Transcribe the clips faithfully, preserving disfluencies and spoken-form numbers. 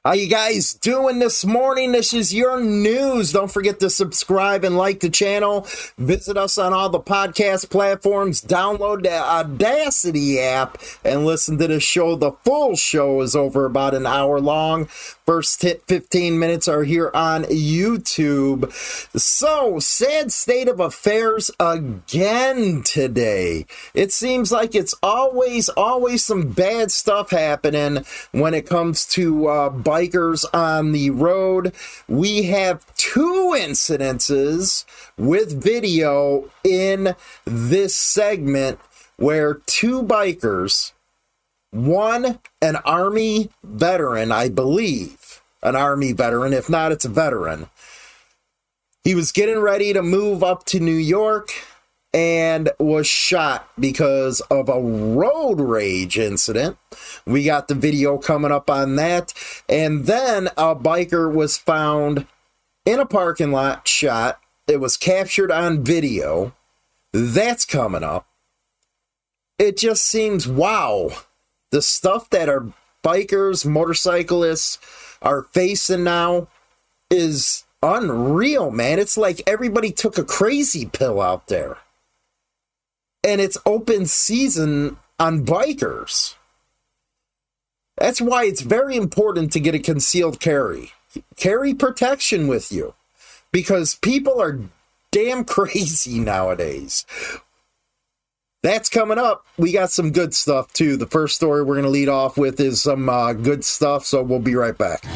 How you guys doing this morning? This is your news. Don't forget to subscribe and like the channel. Visit us on all the podcast platforms. Download the Audacity app and listen to the show. The full show is over about an hour long. First fifteen minutes are here on YouTube. So, sad state of affairs again today. It seems like it's always, always some bad stuff happening when it comes to uh, bikers on the road. We have two incidences with video in this segment where two bikers, one, an Army veteran, I believe, an Army veteran. If not, it's a veteran. He was getting ready to move up to New York and was shot because of a road rage incident. We got the video coming up on that. And then a biker was found in a parking lot shot. It was captured on video. That's coming up. It just seems, wow. The stuff that our bikers, motorcyclists are facing now is unreal, man. It's like everybody took a crazy pill out there. And it's open season on bikers. That's why it's very important to get a concealed carry. Carry protection with you. Because people are damn crazy nowadays. That's coming up. We got some good stuff, too. The first story we're going to lead off with is some uh, good stuff, so we'll be right back.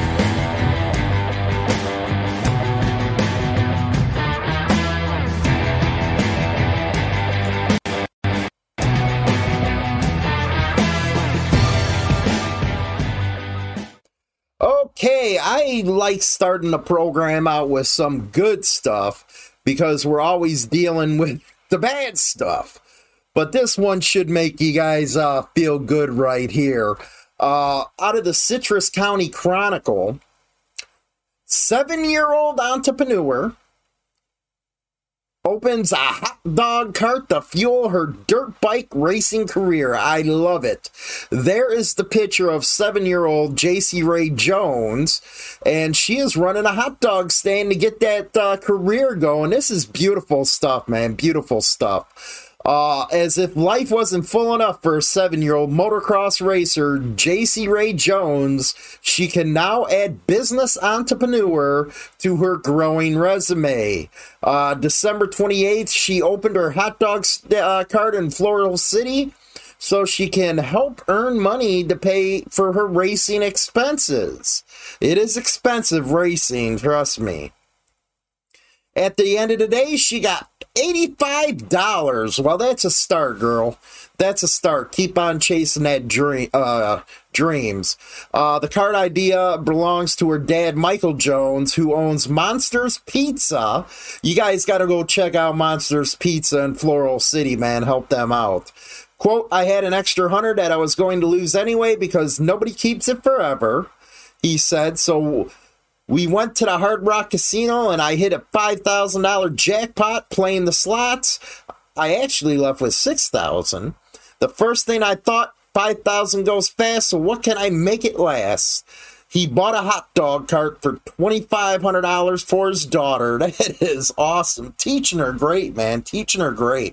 Okay, I like starting the program out with some good stuff because we're always dealing with the bad stuff. But this one should make you guys uh, feel good right here. Uh, out of the Citrus County Chronicle, seven-year-old entrepreneur opens a hot dog cart to fuel her dirt bike racing career. I love it. There is the picture of seven-year-old J C Ray Jones, and she is running a hot dog stand to get that uh, career going. This is beautiful stuff, man. Beautiful stuff. Uh, as if life wasn't full enough for a seven-year-old motocross racer, J C Ray Jones, she can now add business entrepreneur to her growing resume. Uh, December twenty-eighth, she opened her hot dog uh, cart in Floral City so she can help earn money to pay for her racing expenses. It is expensive racing, trust me. At the end of the day, she got eighty-five dollars. Well, that's a start, girl. That's a start. Keep on chasing that dream, uh, dreams. Uh, the cart idea belongs to her dad, Michael Jones, who owns Monsters Pizza. You guys got to go check out Monsters Pizza in Floral City, man. Help them out. Quote, I had an extra hundred that I was going to lose anyway because nobody keeps it forever, he said. So we went to the Hard Rock Casino and I hit a five thousand dollar jackpot playing the slots. I actually left with six thousand dollars. The first thing I thought, five thousand dollars goes fast, so what can I make it last? He bought a hot dog cart for twenty-five hundred dollars for his daughter. That is awesome. Teaching her great, man. Teaching her great.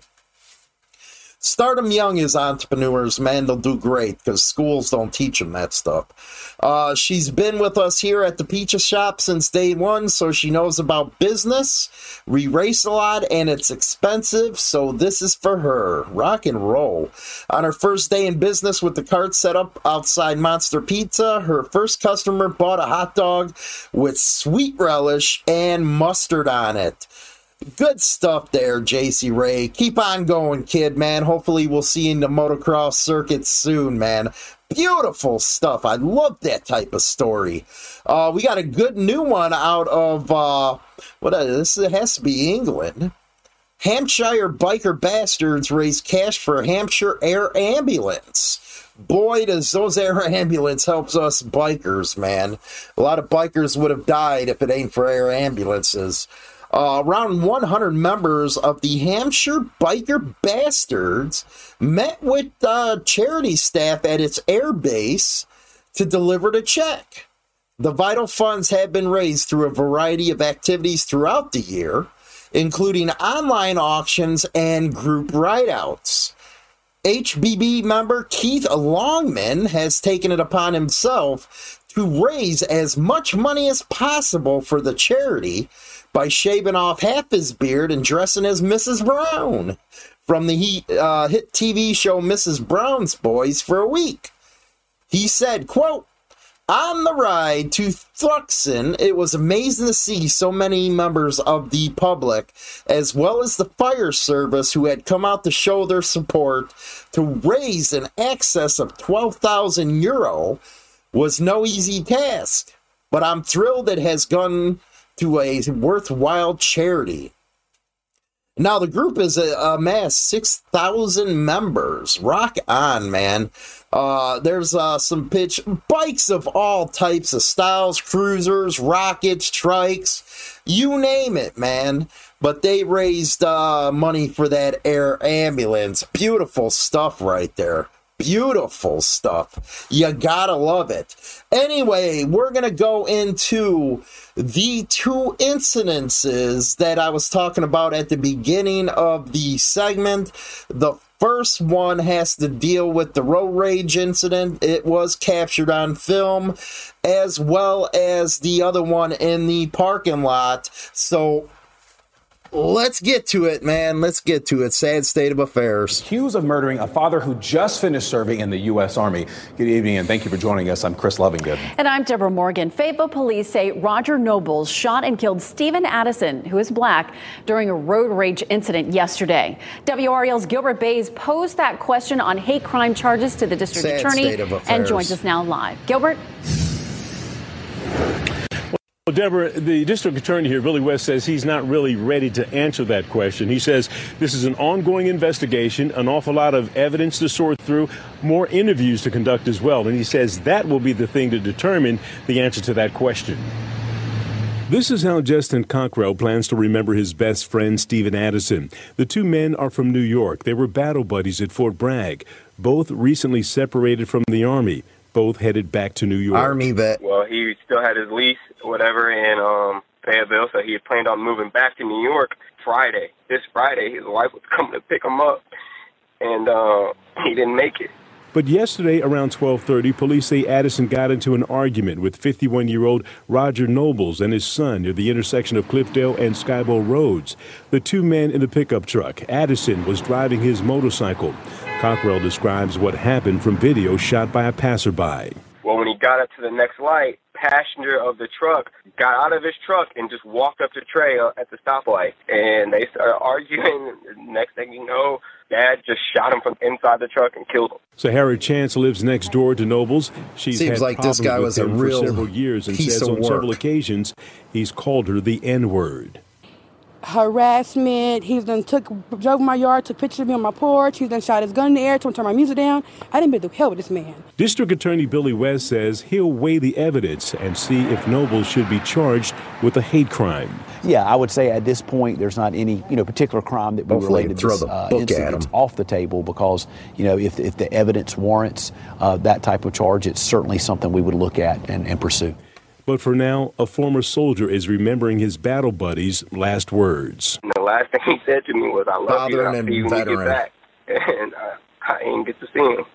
Start them young as entrepreneurs, man. They'll do great because schools don't teach them that stuff. Uh, she's been with us here at the Pizza Shop since day one, so she knows about business. We race a lot, and it's expensive, so this is for her. Rock and roll. On her first day in business with the cart set up outside Monster Pizza, her first customer bought a hot dog with sweet relish and mustard on it. Good stuff there, J C Ray. Keep on going, kid, man. Hopefully we'll see you in the motocross circuit soon, man. Beautiful stuff. I love that type of story. Uh, we got a good new one out of, uh, what is this? It has to be England. Hampshire biker bastards raise cash for Hampshire Air Ambulance. Boy, does those air ambulance helps us bikers, man. A lot of bikers would have died if it ain't for air ambulances. Uh, around one hundred members of the Hampshire Biker Bastards met with uh, charity staff at its air base to deliver the check. The vital funds have been raised through a variety of activities throughout the year, including online auctions and group write-outs. H B B member Keith Longman has taken it upon himself to raise as much money as possible for the charity by shaving off half his beard and dressing as Missus Brown from the heat, uh, hit T V show Missus Brown's Boys for a week. He said, quote, "On the ride to Thruxton, it was amazing to see so many members of the public, as well as the fire service, who had come out to show their support. To raise an excess of twelve thousand euro was no easy task, but I'm thrilled it has gone to a worthwhile charity." Now, the group has amassed six thousand members. Rock on, man. Uh, there's uh, some pitch bikes of all types of styles, cruisers, rockets, trikes, you name it, man. But they raised uh, money for that air ambulance. Beautiful stuff right there. Beautiful stuff. You gotta love it. Anyway, we're gonna go into the two incidences that I was talking about at the beginning of the segment. The first one has to deal with the road rage incident. It was captured on film, as well as the other one in the parking lot. So let's get to it, man. Let's get to it. Sad state of affairs. Accused of murdering a father who just finished serving in the U S Army. Good evening, and thank you for joining us. I'm Chris Lovingood. And I'm Deborah Morgan. Fayetteville police say Roger Nobles shot and killed Stephen Addison, who is black, during a road rage incident yesterday. W R L's Gilbert Bays posed that question on hate crime charges to the district Sad attorney state of affairs. and joins us now live. Gilbert? Well, Deborah, the district attorney here, Billy West, says he's not really ready to answer that question. He says this is an ongoing investigation, an awful lot of evidence to sort through, more interviews to conduct as well. And he says that will be the thing to determine the answer to that question. This is how Justin Cockrell plans to remember his best friend, Stephen Addison. The two men are from New York. They were battle buddies at Fort Bragg, both recently separated from the Army. Both headed back to New York. Army vet. Well, he still had his lease, whatever, in um, Fayetteville, so he had planned on moving back to New York Friday. This Friday, his wife was coming to pick him up, and uh, he didn't make it. But yesterday, around twelve thirty, police say Addison got into an argument with fifty-one-year-old Roger Nobles and his son near the intersection of Cliffdale and Skybowl Roads. The two men in the pickup truck. Addison was driving his motorcycle. Cockrell describes what happened from video shot by a passerby. Well, when he got up to the next light, passenger of the truck got out of his truck and just walked up to Trey at the stoplight. And they started arguing. Next thing you know, Dad just shot him from inside the truck and killed him. Sahara Chance lives next door to Nobles. She's Seems had like this guy was a him real for several years and piece says of on work. several occasions he's called her the N-word. Harassment. He's done took drove my yard, took pictures of me on my porch. He's done shot his gun in the air, told me to turn my music down. I didn't be the hell with this man. District Attorney Billy West says he'll weigh the evidence and see if Nobles should be charged with a hate crime. Yeah, I would say at this point there's not any you know particular crime that we Hopefully related throw this the uh, book incident. at him. It's off the table because you know if if the evidence warrants uh, that type of charge, it's certainly something we would look at and, and pursue. But for now, a former soldier is remembering his battle buddy's last words. And the last thing he said to me was, "I love Father you, and I'll and see you when you veteran. get back." And I, I didn't get to see him.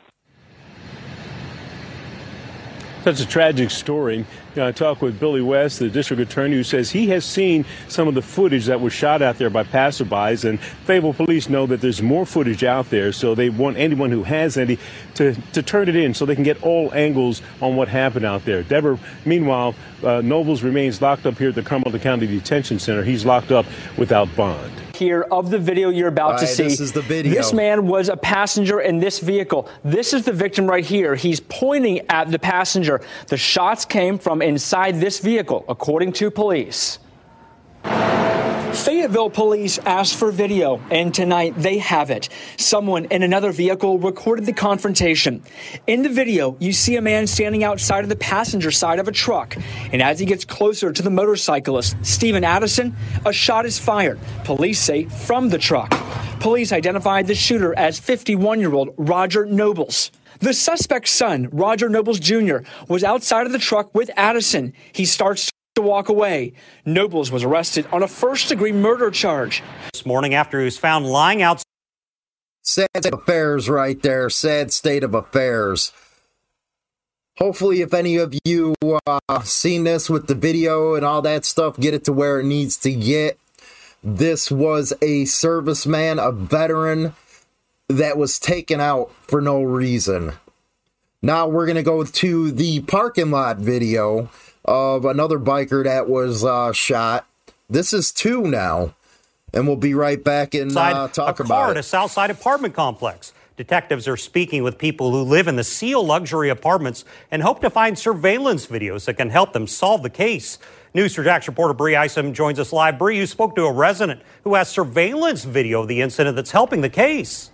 Such a tragic story. You know, I talked with Billy West, the district attorney, who says he has seen some of the footage that was shot out there by passerbys, and Fayetteville police know that there's more footage out there, so they want anyone who has any to, to turn it in so they can get all angles on what happened out there. Deborah, meanwhile, uh, Nobles remains locked up here at the Cumberland County Detention Center. He's locked up without bond. Here of the video you're about All to right, see. this is the video. This man was a passenger in this vehicle. This is the victim right here. He's pointing at the passenger. The shots came from inside this vehicle, according to police. Fayetteville police asked for video, and tonight they have it. Someone in another vehicle recorded the confrontation. In the video, you see a man standing outside of the passenger side of a truck. And as he gets closer to the motorcyclist, Stephen Addison, a shot is fired, police say, from the truck. Police identified the shooter as fifty-one-year-old Roger Nobles. The suspect's son, Roger Nobles Junior, was outside of the truck with Addison. He starts to walk away. Nobles was arrested on a first-degree murder charge. This morning after he was found lying outside. Sad state of affairs right there. Sad state of affairs. Hopefully, if any of you uh, seen this with the video and all that stuff, get it to where it needs to get. This was a serviceman, a veteran, that was taken out for no reason. Now we're going to go to the parking lot video of another biker that was uh, shot. This is two now, and we'll be right back and uh, talk a about car it. at a Southside apartment complex. Detectives are speaking with people who live in the Seal luxury apartments and hope to find surveillance videos that can help them solve the case. News four Jax reporter Bree Isom joins us live. Bree, you spoke to a resident who has surveillance video of the incident that's helping the case.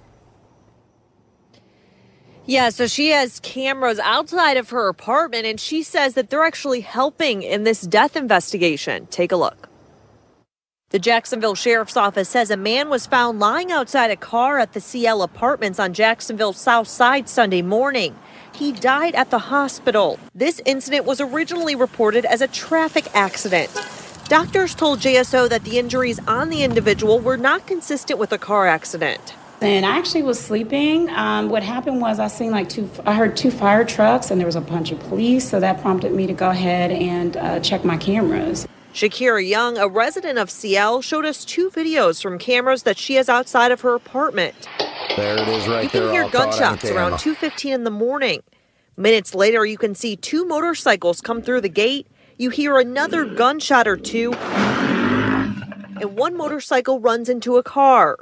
Yeah, so she has cameras outside of her apartment, and she says that they're actually helping in this death investigation. Take a look. The Jacksonville Sheriff's Office says a man was found lying outside a car at the C L Apartments on Jacksonville's South Side Sunday morning. He died at the hospital. This incident was originally reported as a traffic accident. Doctors told J S O that the injuries on the individual were not consistent with a car accident. And I actually was sleeping. Um, what happened was I seen like two, I heard two fire trucks and there was a bunch of police. So that prompted me to go ahead and uh, check my cameras. Shakira Young, a resident of C L, showed us two videos from cameras that she has outside of her apartment. There it is right you can there. hear gunshots around two fifteen in the morning. Minutes later, you can see two motorcycles come through the gate. You hear another gunshot or two, and one motorcycle runs into a car.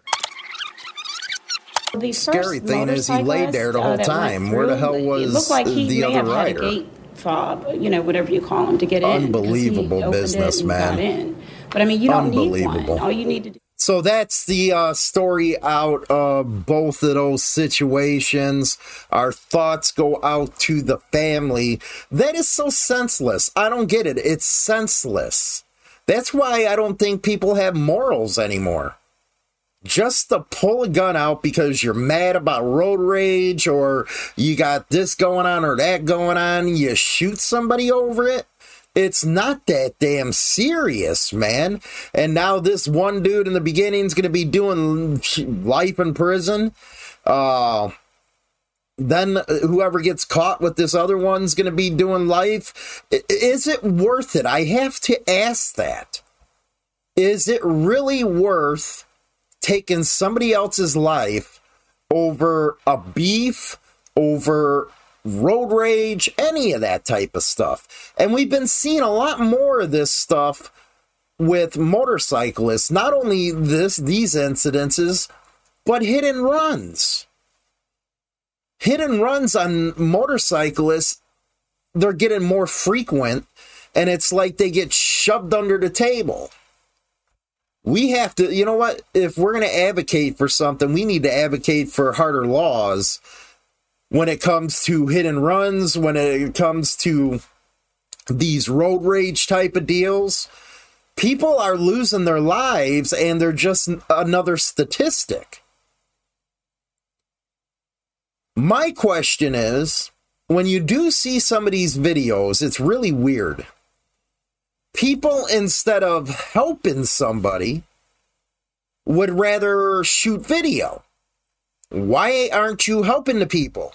The scary thing is he laid there the whole uh, time. Where the hell was it looked like he the may other have rider? Had a gate fob, you know, whatever you call him, to get in. Unbelievable business, man. In. But I mean, you don't need one. Unbelievable. All you need to do. So that's the uh, story out of both of those situations. Our thoughts go out to the family. That is so senseless. I don't get it. It's senseless. That's why I don't think people have morals anymore. Just to pull a gun out because you're mad about road rage or you got this going on or that going on, you shoot somebody over it. It's not that damn serious, man. And now this one dude in the beginning is going to be doing life in prison. Uh, then whoever gets caught with this other one's going to be doing life. Is it worth it? I have to ask that. Is it really worth taking somebody else's life over a beef, over road rage, any of that type of stuff? And we've been seeing a lot more of this stuff with motorcyclists. Not only this, these incidences, but hit and runs. Hit and runs on motorcyclists, they're getting more frequent, and it's like they get shoved under the table. We have to, you know what, if we're going to advocate for something, we need to advocate for harder laws when it comes to hit and runs, when it comes to these road rage type of deals. People are losing their lives and they're just another statistic. My question is, when you do see some of these videos, it's really weird. People, instead of helping somebody, would rather shoot video. Why aren't you helping the people?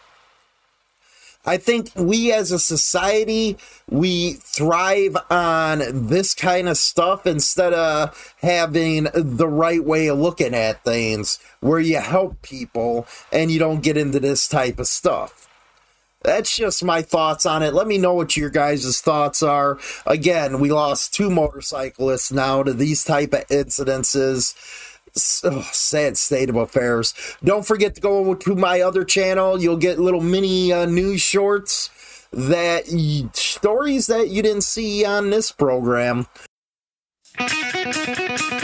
I think we as a society, we thrive on this kind of stuff instead of having the right way of looking at things where you help people and you don't get into this type of stuff. That's just my thoughts on it. Let me know what your guys' thoughts are. Again, we lost two motorcyclists now to these type of incidences. Oh, sad state of affairs. Don't forget to go to my other channel. You'll get little mini uh, news shorts, that you, stories that you didn't see on this program.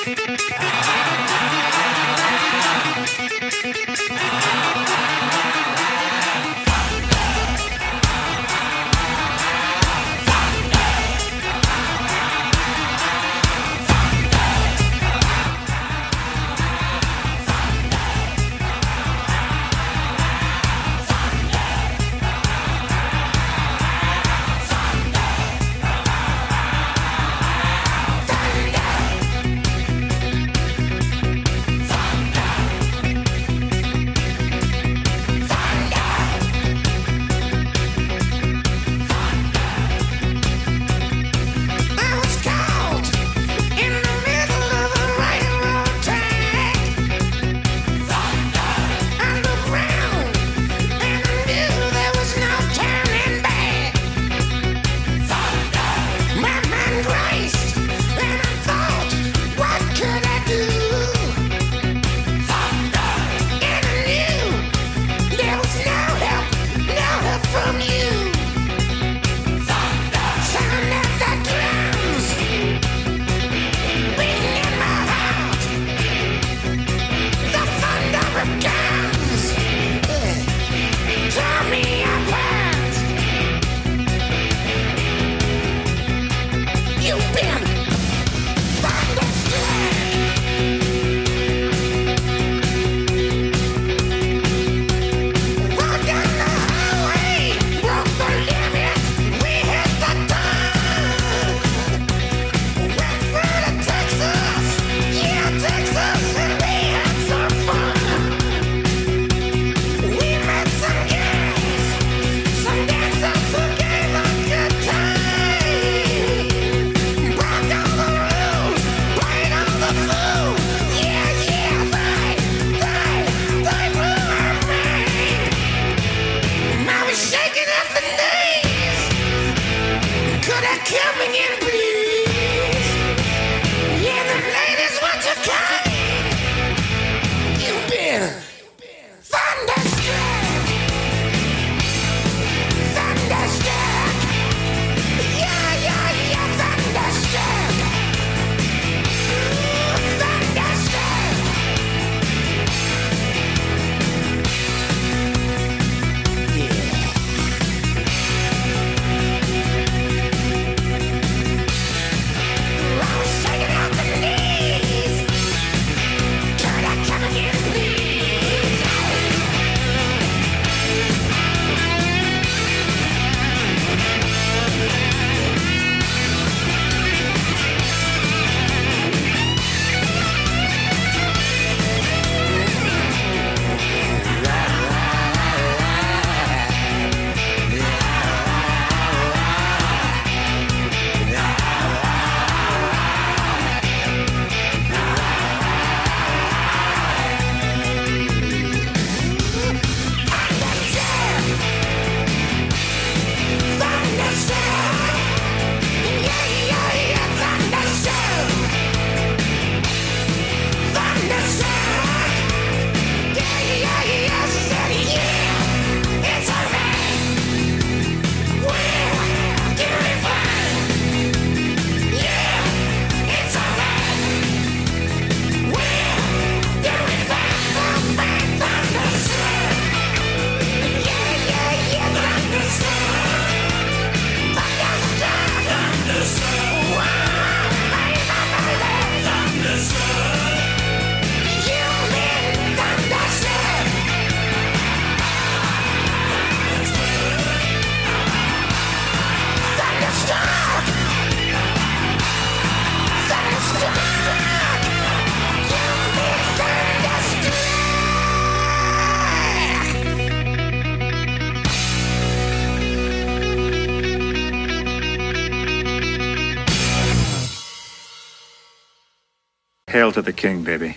Hail to the king, baby.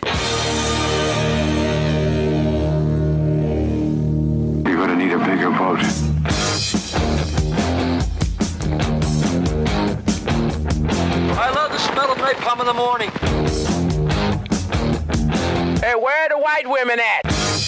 You're gonna need a bigger boat. I love the smell of napalm in the morning. Hey, where are the white women at?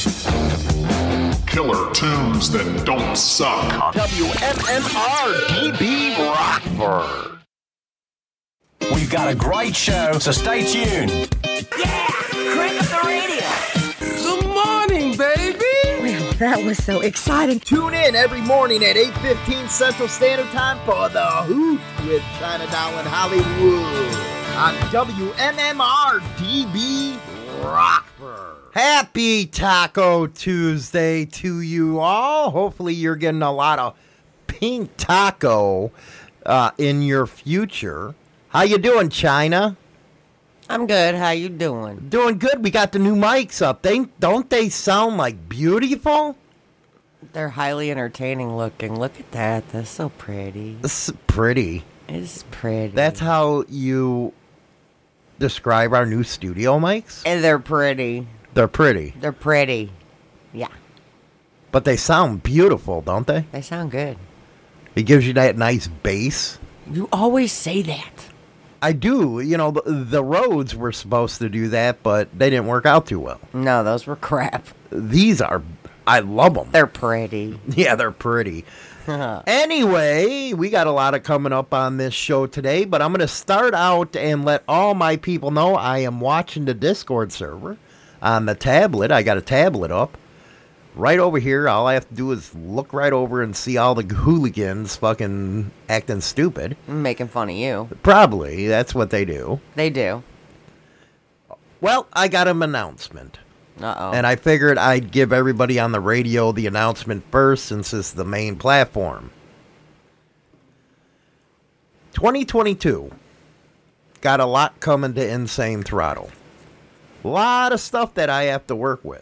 Killer tunes that don't suck. W M M R D B Rockford. We've got a great show, so stay tuned. Yeah! Crank up the radio! Good morning, baby! Well, that was so exciting. Tune in every morning at eight fifteen Central Standard Time for The Hoot with China Doll and Hollywood on W M M R D B Rockford. Happy Taco Tuesday to you all. Hopefully you're getting a lot of pink taco uh, in your future. How you doing, China? I'm good. How you doing? Doing good. We got the new mics up. They don't they sound like beautiful? They're highly entertaining looking. Look at that. That's so pretty. It's pretty. It's pretty. That's how you describe our new studio mics? And they're pretty. They're pretty. They're pretty. Yeah. But they sound beautiful, don't they? They sound good. It gives you that nice bass. You always say that. I do. You know, the, the Rhodes were supposed to do that, but they didn't work out too well. No, those were crap. These are, I love them. They're pretty. Yeah, they're pretty. Anyway, we got a lot of coming up on this show today, but I'm going to start out and let all my people know I am watching the Discord server on the tablet. I got a tablet up. Right over here, all I have to do is look right over and see all the hooligans fucking acting stupid. Making fun of you. Probably. That's what they do. They do. Well, I got an announcement. Uh-oh. And I figured I'd give everybody on the radio the announcement first since it's the main platform. twenty twenty-two. Got a lot coming to Insane Throttle. A lot of stuff that I have to work with.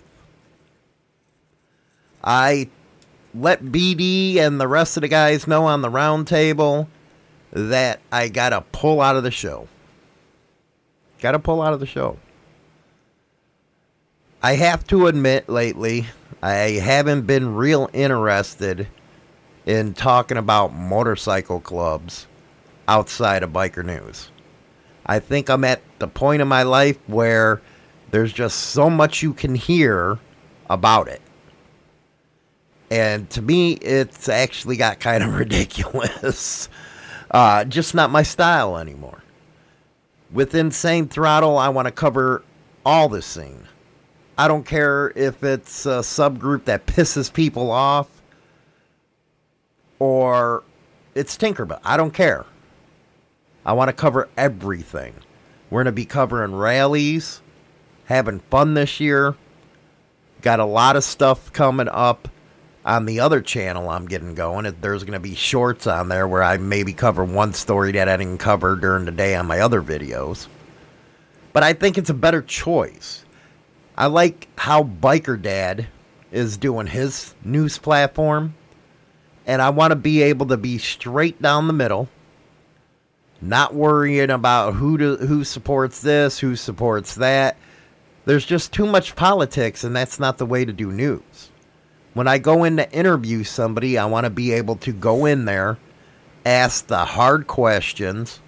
I let B D and the rest of the guys know on the round table that I gotta pull out of the show. Gotta pull out of the show. I have to admit lately, I haven't been real interested in talking about motorcycle clubs outside of Biker News. I think I'm at the point in my life where there's just so much you can hear about it. And to me, it's actually got kind of ridiculous. Uh, just not my style anymore. With Insane Throttle, I want to cover all the scene. I don't care if it's a subgroup that pisses people off or it's Tinkerbell. I don't care. I want to cover everything. We're going to be covering rallies, having fun this year. Got a lot of stuff coming up on the other channel I'm getting going. There's going to be shorts on there where I maybe cover one story that I didn't cover during the day on my other videos. But I think it's a better choice. I like how Biker Dad is doing his news platform. And I want to be able to be straight down the middle. Not worrying about who to, who supports this, who supports that. There's just too much politics, and that's not the way to do news. When I go in to interview somebody, I want to be able to go in there, ask the hard questions,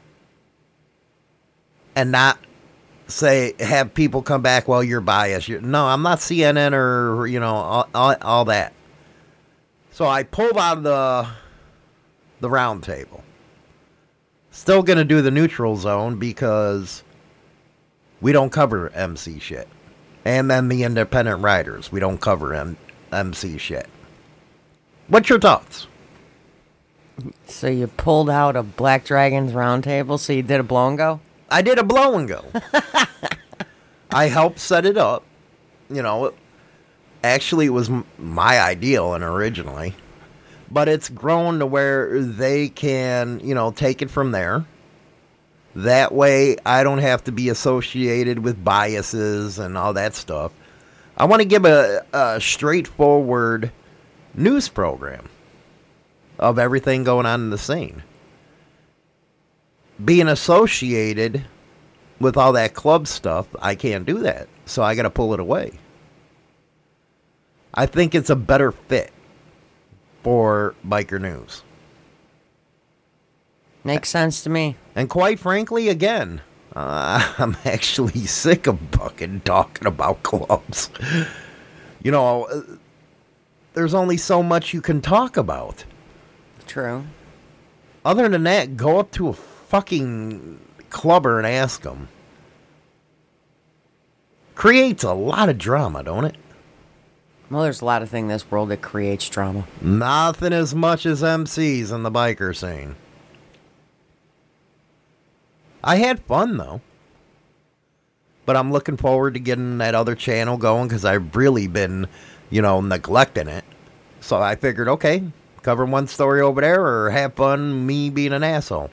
and not say, have people come back, well, you're biased. You're, no, I'm not C N N or, you know, all, all, all that. So I pulled out of the, the round table. Still going to do the neutral zone because we don't cover M C shit. And then the independent writers, we don't cover M- M C shit. What's your thoughts? So you pulled out a Black Dragons roundtable, so you did a blow and go? I did a blow and go. I helped set it up. You know, actually it was m- my idea and originally. But it's grown to where they can, you know, take it from there. That way I don't have to be associated with biases and all that stuff. I want to give a, a straightforward news program of everything going on in the scene. Being associated with all that club stuff, I can't do that. So I got to pull it away. I think it's a better fit for Biker News. Makes sense to me. And quite frankly, again, uh, I'm actually sick of fucking talking about clubs. You know, uh, there's only so much you can talk about. True. Other than that, go up to a fucking club her and ask him. Creates a lot of drama, don't it? Well, there's a lot of things in this world that creates drama. Nothing as much as M Cs in the biker scene. I had fun, though. But I'm looking forward to getting that other channel going because I've really been, you know, neglecting it. So I figured, okay, cover one story over there or have fun me being an asshole.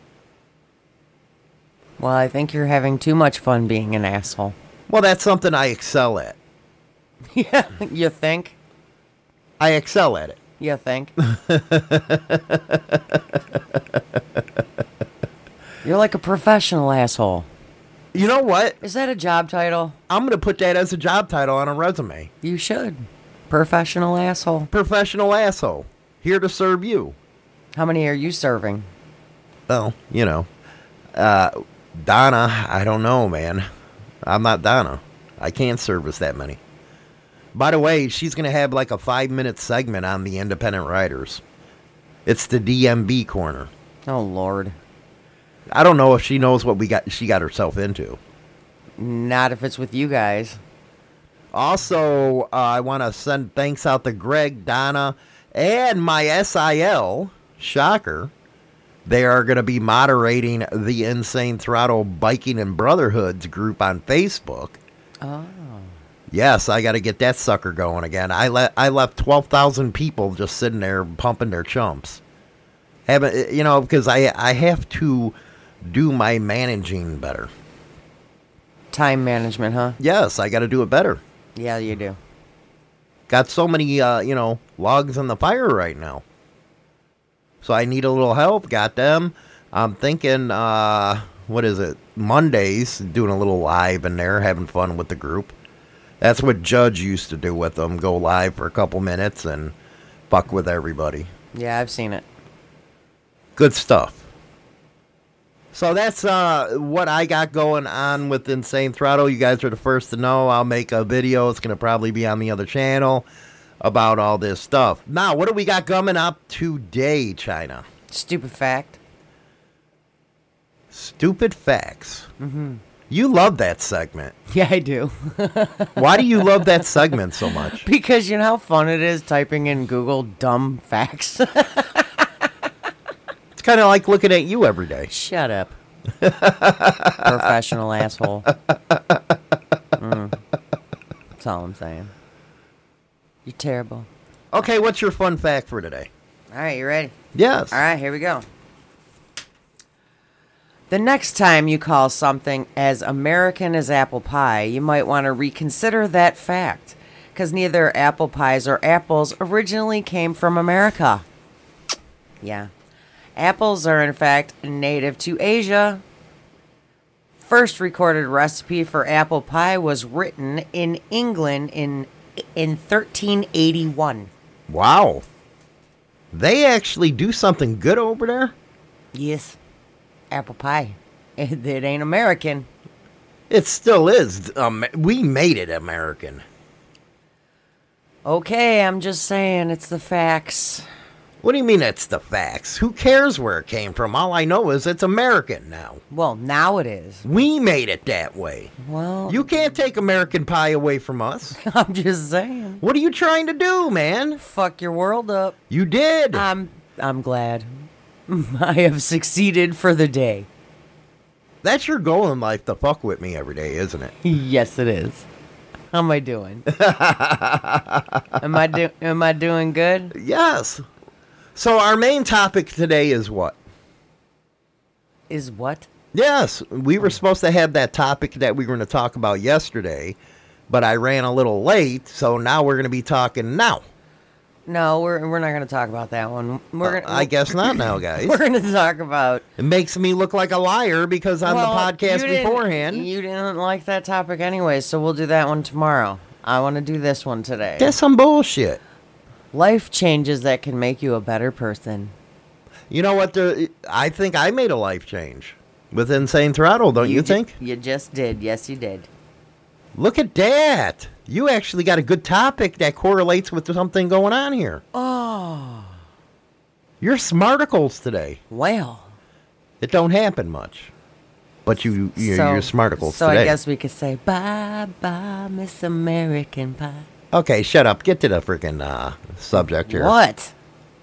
Well, I think you're having too much fun being an asshole. Well, that's something I excel at. Yeah, you think? I excel at it. You think? You're like a professional asshole. You know what? Is that a job title? I'm going to put that as a job title on a resume. You should. Professional asshole. Professional asshole. Here to serve you. How many are you serving? Well, you know. Uh, Donna, I don't know, man. I'm not Donna. I can't service that many. By the way, she's going to have like a five-minute segment on the independent writers. It's the D M B corner. Oh, Lord. I don't know if she knows what we got. she got herself into. Not if it's with you guys. Also, uh, I want to send thanks out to Greg, Donna, and my S I L. Shocker. They are going to be moderating the Insane Throttle Biking and Brotherhoods group on Facebook. Oh. Yes, I got to get that sucker going again. I, le- I left twelve thousand people just sitting there pumping their chumps. Haven't, you know, because I, I have to do my managing better. Time management, huh? Yes, I got to do it better. Yeah, you do. Got so many, uh, you know, logs in the fire right now. So I need a little help. Got them. I'm thinking, uh, what is it? Mondays, doing a little live in there, having fun with the group. That's what Judge used to do with them. Go live for a couple minutes and fuck with everybody. Yeah, I've seen it. Good stuff. So that's uh, what I got going on with Insane Throttle. You guys are the first to know. I'll make a video. It's going to probably be on the other channel about all this stuff. Now, what do we got coming up today, China? Stupid fact. Stupid facts. Mm-hmm. You love that segment. Yeah, I do. Why do you love that segment so much? Because you know how fun it is typing in Google dumb facts. It's kind of like looking at you every day. Shut up. Professional asshole. Mm. That's all I'm saying. You're terrible. Okay, what's your fun fact for today? All right, you ready? Yes. All right, here we go. The next time you call something as American as apple pie, you might want to reconsider that fact, because neither apple pies or apples originally came from America. Yeah. Apples are, in fact, native to Asia. First recorded recipe for apple pie was written in England in in thirteen eighty-one. Wow. They actually do something good over there? Yes. Apple pie. It, it ain't American. It still is. Um, we made it American. Okay, I'm just saying it's the facts. What do you mean it's the facts? Who cares where it came from? All I know is it's American now. Well, now it is. We made it that way. Well, you can't take American pie away from us. I'm just saying. What are you trying to do, man? Fuck your world up. You did. I'm I'm glad. I have succeeded for the day. That's your goal in life, to fuck with me every day, isn't it? Yes, it is. How am I doing? am I do am I doing good? Yes. So our main topic today is what? Is what? Yes, we were supposed to have that topic that we were going to talk about yesterday, but I ran a little late, so now we're going to be talking now. No, we're we're not going to talk about that one. We're uh, gonna, I guess not now, guys. We're going to talk about... It makes me look like a liar because on well, the podcast you beforehand... You didn't like that topic anyway, so we'll do that one tomorrow. I want to do this one today. That's some bullshit. Life changes that can make you a better person. You know what? The, I think I made a life change with Insane Throttle, don't you, you think? Ju- you just did. Yes, you did. Look at that. You actually got a good topic that correlates with something going on here. Oh. You're smarticles today. Well. It don't happen much. But you, you're, so, you're smarticles So today. I guess we could say, bye, bye, Miss American Pie. Okay, shut up. Get to the freaking uh, subject here. What?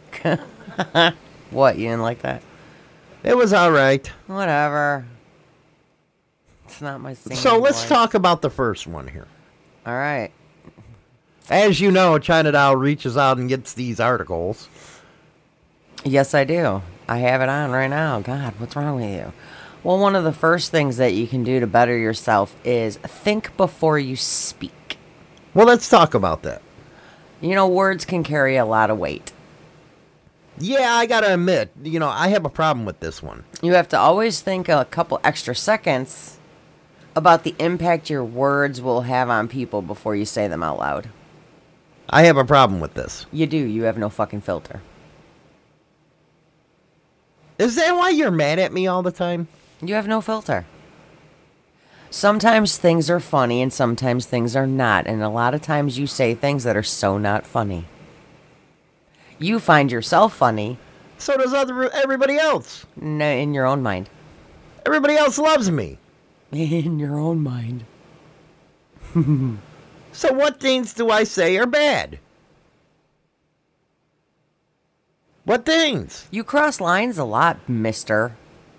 What? You didn't like that? It was all right. Whatever. It's not my singing So let's voice. talk about the first one here. All right. As you know, China Doll reaches out and gets these articles. Yes, I do. I have it on right now. God, what's wrong with you? Well, one of the first things that you can do to better yourself is think before you speak. Well, let's talk about that. You know, words can carry a lot of weight. Yeah, I gotta admit, you know, I have a problem with this one. You have to always think a couple extra seconds about the impact your words will have on people before you say them out loud. I have a problem with this. You do. You have no fucking filter. Is that why you're mad at me all the time? You have no filter. Sometimes things are funny and sometimes things are not. And a lot of times you say things that are so not funny. You find yourself funny. So does other everybody else. No, in your own mind. Everybody else loves me. In your own mind. So what things do I say are bad? What things? You cross lines a lot, mister.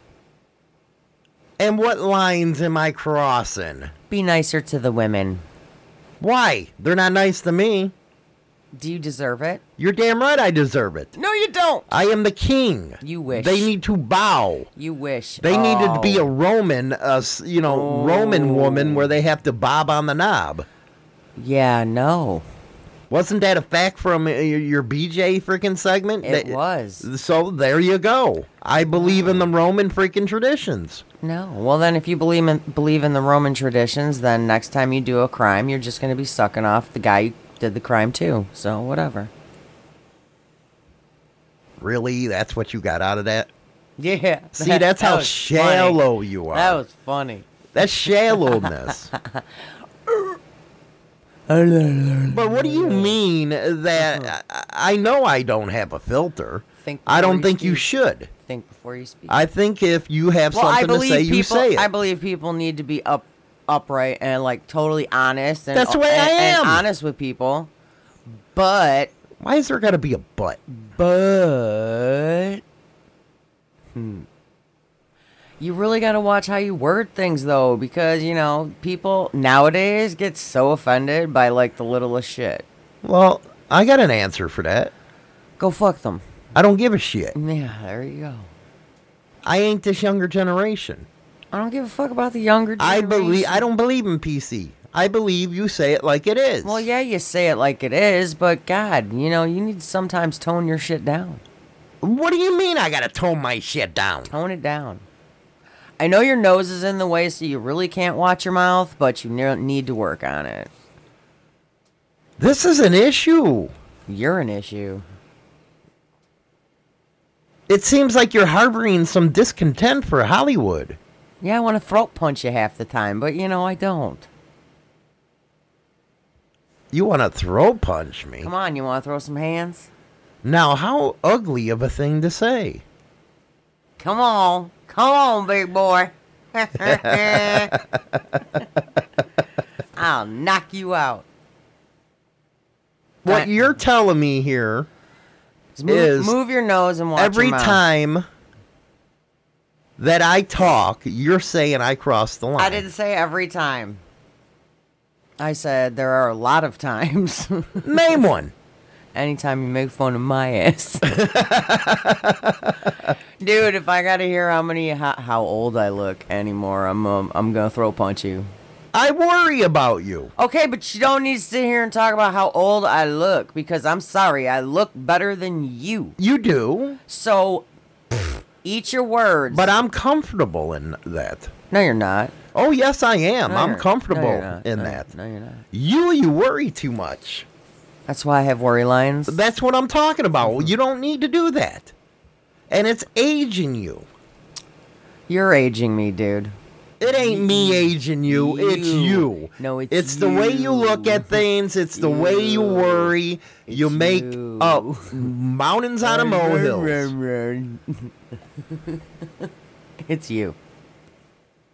And what lines am I crossing? Be nicer to the women. Why? They're not nice to me. Do you deserve it? You're damn right I deserve it. No, you don't. I am the king. You wish. They need to bow. You wish. They oh. needed to be a Roman, uh, you know, oh. Roman woman where they have to bob on the knob. Yeah, no. Wasn't that a fact from your, your B J freaking segment? It that, was. So there you go. I believe in the Roman freaking traditions. No. Well, then if you believe in, believe in the Roman traditions, then next time you do a crime, you're just going to be sucking off the guy who did the crime too. So whatever. Really? That's what you got out of that? Yeah. See, that's that how was shallow funny. you are. That was funny. That's shallowness. But what do you mean that I, I know I don't have a filter? Think I don't you think speak. you should. Think before you speak. I think if you have well, I something to believe say, people, you say it. I believe people need to be up, upright and like totally honest. And, That's the way and, I am. And honest with people. But why is there got to be a but? But hmm. You really got to watch how you word things, though, because, you know, people nowadays get so offended by, like, the littlest shit. Well, I got an answer for that. Go fuck them. I don't give a shit. Yeah, there you go. I ain't this younger generation. I don't give a fuck about the younger generation. I believe. I don't believe in P C. I believe you say it like it is. Well, yeah, you say it like it is, but, God, you know, you need to sometimes tone your shit down. What do you mean I got to tone my shit down? Tone it down. I know your nose is in the way, so you really can't watch your mouth, but you need to work on it. This is an issue. You're an issue. It seems like you're harboring some discontent for Hollywood. Yeah, I want to throat punch you half the time, but, you know, I don't. You want to throat punch me? Come on, you want to throw some hands? Now, how ugly of a thing to say. Come on. Come on, big boy. I'll knock you out. What you're telling me here move, is move your nose and watch every your mouth. time that I talk, you're saying I crossed the line. I didn't say every time. I said there are a lot of times. Name one. Anytime you make fun of my ass. Dude, if I gotta hear how many how, how old I look anymore, I'm um, I'm gonna throw punch you. I worry about you. Okay, but you don't need to sit here and talk about how old I look, because I'm sorry, I look better than you. You do. So, eat your words. But I'm comfortable in that. No, you're not. Oh, yes, I am. No, I'm you're- comfortable no, you're not. in No, that. No, you're not. You, you worry too much. That's why I have worry lines. That's what I'm talking about. You don't need to do that. And it's aging you. You're aging me, dude. It ain't me aging you, You. it's you. No, it's It's the way you look at things, it's the way you worry. You make up mountains out of molehills. It's you.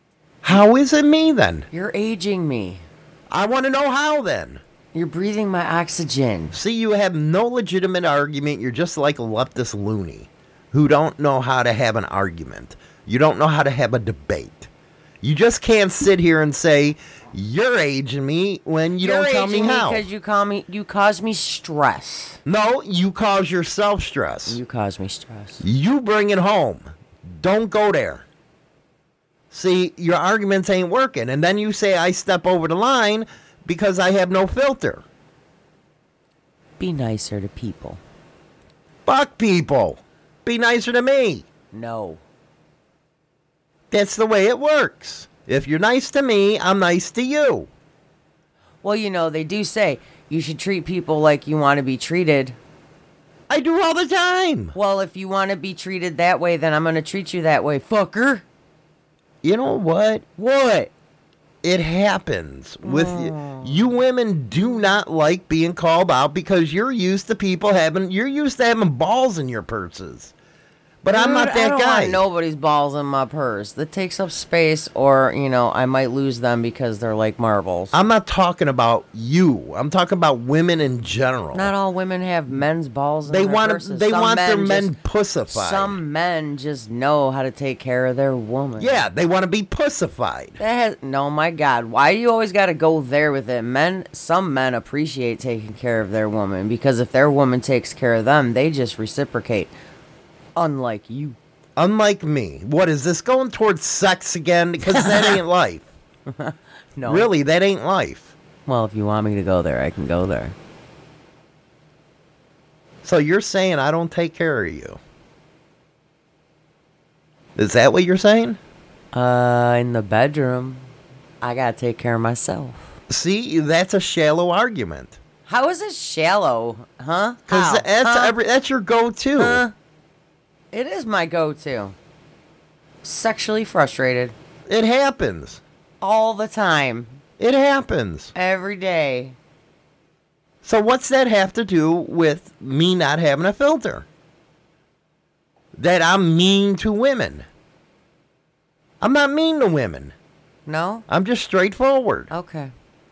How is it me then? You're aging me. I want to know how then. You're breathing my oxygen. See, you have no legitimate argument. You're just like a leftist loony who don't know how to have an argument. You don't know how to have a debate. You just can't sit here and say, you're aging me when you You're don't tell me aging how. Because you call me, you cause me stress. No, you cause yourself stress. You cause me stress. You bring it home. Don't go there. See, your arguments ain't working. And then you say I step over the line because I have no filter. Be nicer to people. Fuck people. Be nicer to me. No. That's the way it works. If you're nice to me, I'm nice to you. Well, you know, they do say you should treat people like you want to be treated. I do all the time. Well, if you want to be treated that way, then I'm going to treat you that way, fucker. You know what? What? It happens with oh. you. You women do not like being called out because you're used to people having, you're used to having balls in your purses. But Dude, I'm not that I don't guy. Want nobody's balls in my purse. That takes up space, or, you know, I might lose them because they're like marbles. I'm not talking about you. I'm talking about women in general. Not all women have men's balls in they their want purses. They some want men their men just, pussified. Some men just know how to take care of their woman. Yeah, they want to be pussified. That has, no, my God. Why do you always got to go there with it? Men, some men appreciate taking care of their woman because if their woman takes care of them, they just reciprocate. Unlike you. Unlike me. What, is this going towards sex again? Because that ain't life. No. Really, that ain't life. Well, if you want me to go there, I can go there. So you're saying I don't take care of you? Is that what you're saying? Uh, in the bedroom, I gotta take care of myself. See, that's a shallow argument. How is it shallow, huh? Because that's, huh? every, that's your go-to. Huh? It is my go-to. Sexually frustrated. It happens. All the time. It happens. Every day. So what's that have to do with me not having a filter? That I'm mean to women. I'm not mean to women. No? I'm just straightforward. Okay.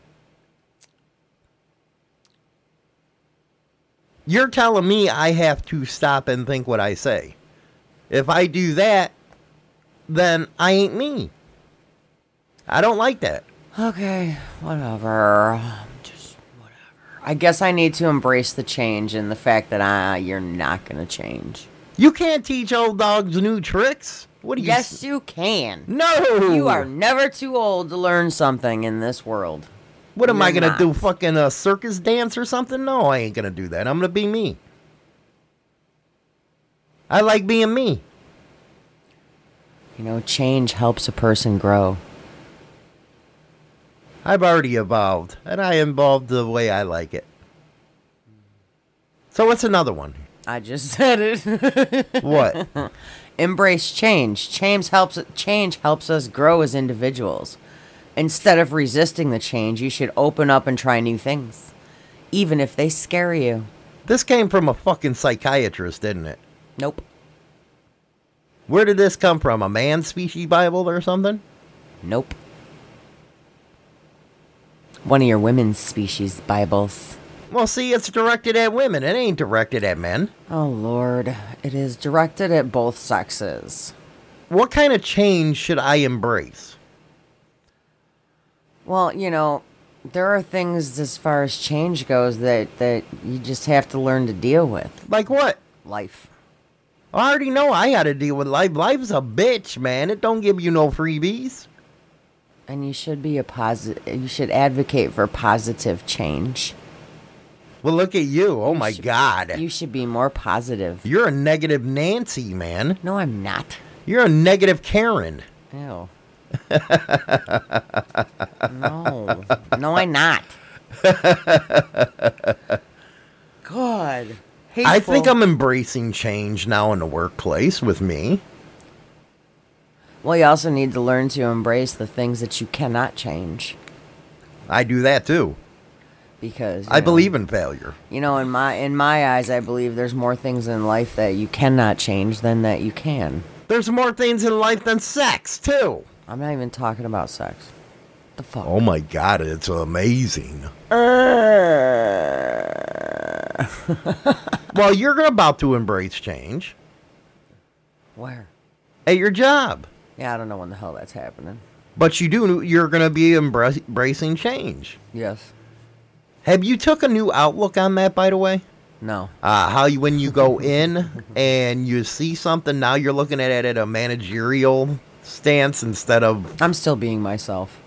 You're telling me I have to stop and think what I say. If I do that, then I ain't me. I don't like that. Okay, whatever. Just whatever. I guess I need to embrace the change and the fact that I, you're not going to change. You can't teach old dogs new tricks. What do you? Yes, you can. No. You are never too old to learn something in this world. What am You're I going to not. do? Fucking a circus dance or something? No, I ain't going to do that. I'm going to be me. I like being me. You know, change helps a person grow. I've already evolved, and I evolved the way I like it. So what's another one? I just said it. What? Embrace change. Change helps. Change helps us grow as individuals. Instead of resisting the change, you should open up and try new things, even if they scare you. This came from a fucking psychiatrist, didn't it? Nope. Where did this come from? A man species Bible or something? Nope. One of your women's species Bibles. Well, see, it's directed at women. It ain't directed at men. Oh, Lord. It is directed at both sexes. What kind of change should I embrace? Well, you know, there are things as far as change goes that, that you just have to learn to deal with. Like what? Life. I already know I got to deal with life. Life's a bitch, man. It don't give you no freebies. And you should be a positive. You should advocate for positive change. Well, look at you. Oh, You my should- God. You should be more positive. You're a negative Nancy, man. No, I'm not. You're a negative Karen. Ew. No. No, I'm not. God. I think I'm embracing change now in the workplace with me. Well, you also need to learn to embrace the things that you cannot change. I do that too. Because you I know, believe in failure. You know, in my in my eyes, I believe there's more things in life that you cannot change than that you can. There's more things in life than sex too. I'm not even talking about sex. The fuck? Oh my God, it's amazing. Well, you're about to embrace change. Where? At your job. Yeah, I don't know when the hell that's happening. But you do. You're going to be embra- embracing change. Yes. Have you took a new outlook on that, by the way? No. Uh, how you, when you go in and you see something, now you're looking at it at a managerial stance instead of... I'm still being myself.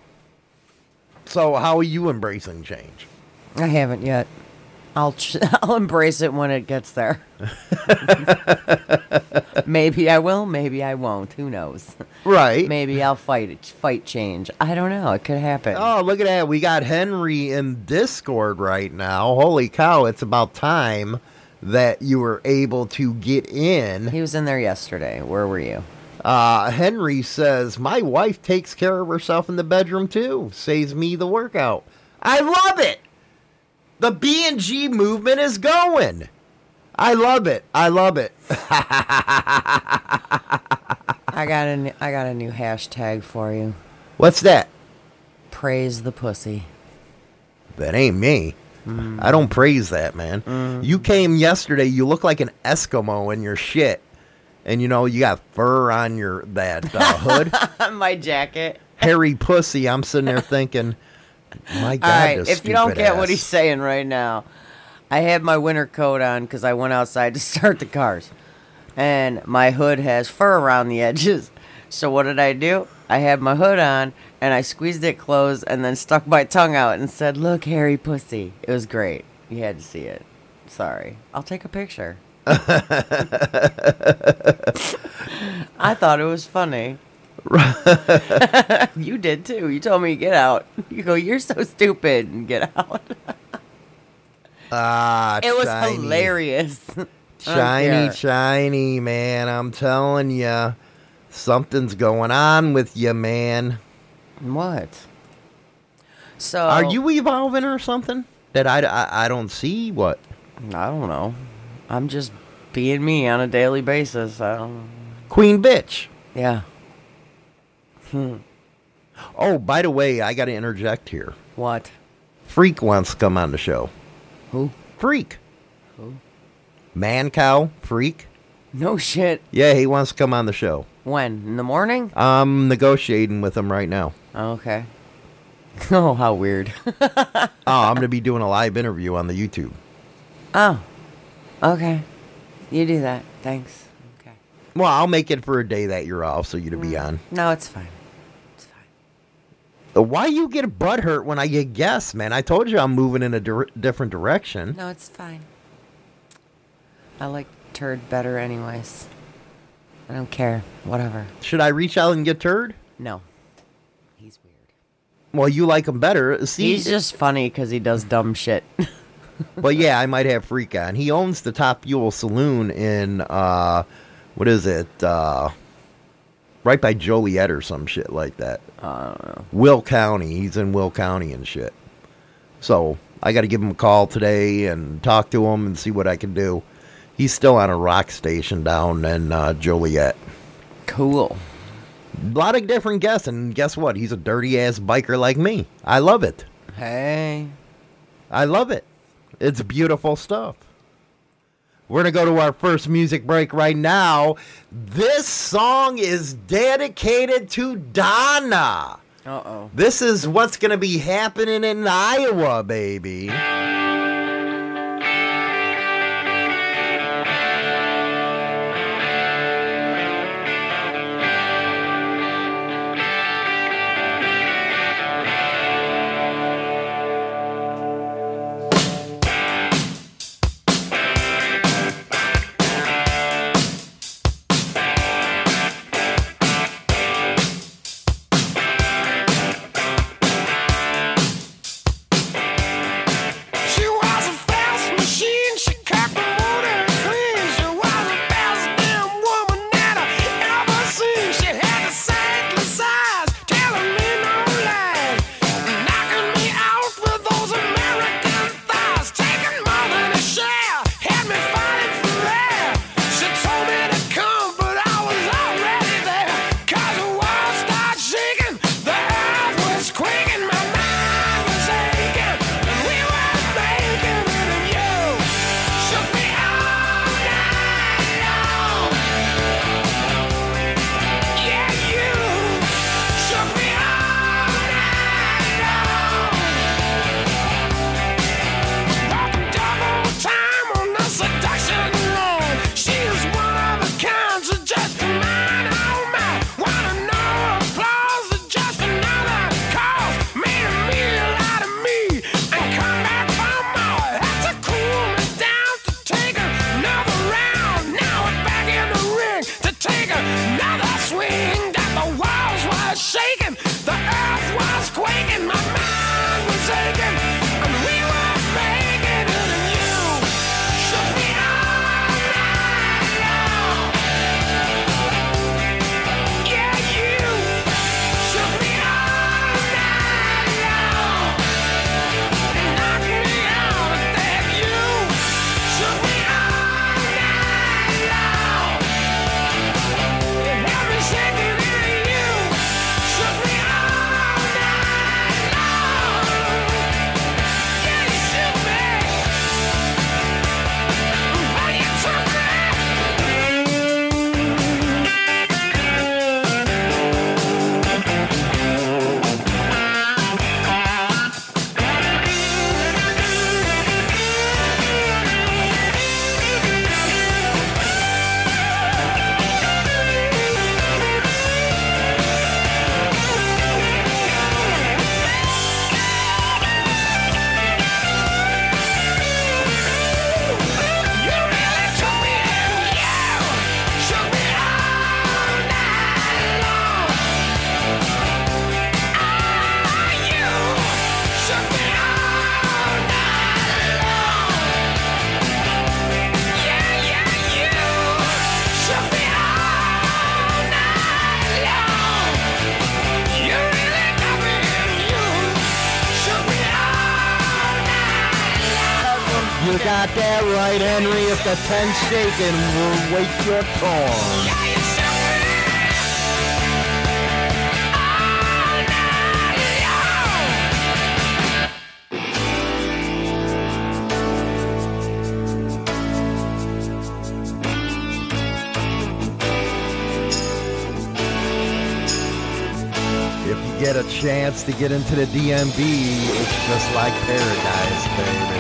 So how are you embracing change? I haven't yet. I'll ch- I'll embrace it when it gets there. Maybe I will, maybe I won't. Who knows? Right. Maybe I'll fight it, fight change. I don't know. It could happen. Oh, look at that. We got Henry in Discord right now. Holy cow, it's about time that you were able to get in. He was in there yesterday. Where were you? Uh, Henry says, my wife takes care of herself in the bedroom too. Saves me the workout. I love it. The B and G movement is going. I love it. I love it. I got a, I got a new hashtag for you. What's that? Praise the pussy. That ain't me. Mm. I don't praise that, man. Mm. You came yesterday. You look like an Eskimo in your shit. And, you know, you got fur on your that uh, hood. My jacket. Hairy pussy. I'm sitting there thinking, my God, all right, this if you don't get ass. what he's saying right now, I had my winter coat on because I went outside to start the cars. And my hood has fur around the edges. So what did I do? I had my hood on, and I squeezed it closed and then stuck my tongue out and said, look, hairy pussy. It was great. You had to see it. Sorry. I'll take a picture. I thought it was funny. You did too. You told me to get out. You go, you're so stupid, and get out. Ah, it was shiny. hilarious. Shiny, shiny, man. I'm telling you, something's going on with you, man. What? So are you evolving or something that I, I, I don't see? What? I don't know. I'm just being me on a daily basis. I don't... Queen bitch. Yeah. Hmm. Oh, by the way, I got to interject here. What? Freak wants to come on the show. Who? Freak. Who? Man cow Freak. No shit. Yeah, he wants to come on the show. When? In the morning? I'm negotiating with him right now. Oh, okay. Oh, how weird. Oh, I'm going to be doing a live interview on the YouTube. Oh. Okay. You do that. Thanks. Okay. Well, I'll make it for a day that you're off so you to mm. be on. No, it's fine. It's fine. Why you get butthurt when I get guests, man? I told you I'm moving in a di- different direction. No, it's fine. I like Turd better anyways. I don't care. Whatever. Should I reach out and get Turd? No. He's weird. Well, you like him better. See, he's just funny because he does dumb shit. But yeah, I might have Freak on. He owns the Top Fuel Saloon in, uh, what is it? Uh, right by Joliet or some shit like that. I don't know. Will County. He's in Will County and shit. So I got to give him a call today and talk to him and see what I can do. He's still on a rock station down in uh, Joliet. Cool. A lot of different guests, and guess what? He's a dirty-ass biker like me. I love it. Hey. I love it. It's beautiful stuff. We're going to go to our first music break right now. This song is dedicated to Donna. Uh-oh. This is what's going to be happening in Iowa, baby. You got that right, Henry. If the tent's shaking, we'll wait your turn. If you get a chance to get into the D M V, it's just like paradise, baby.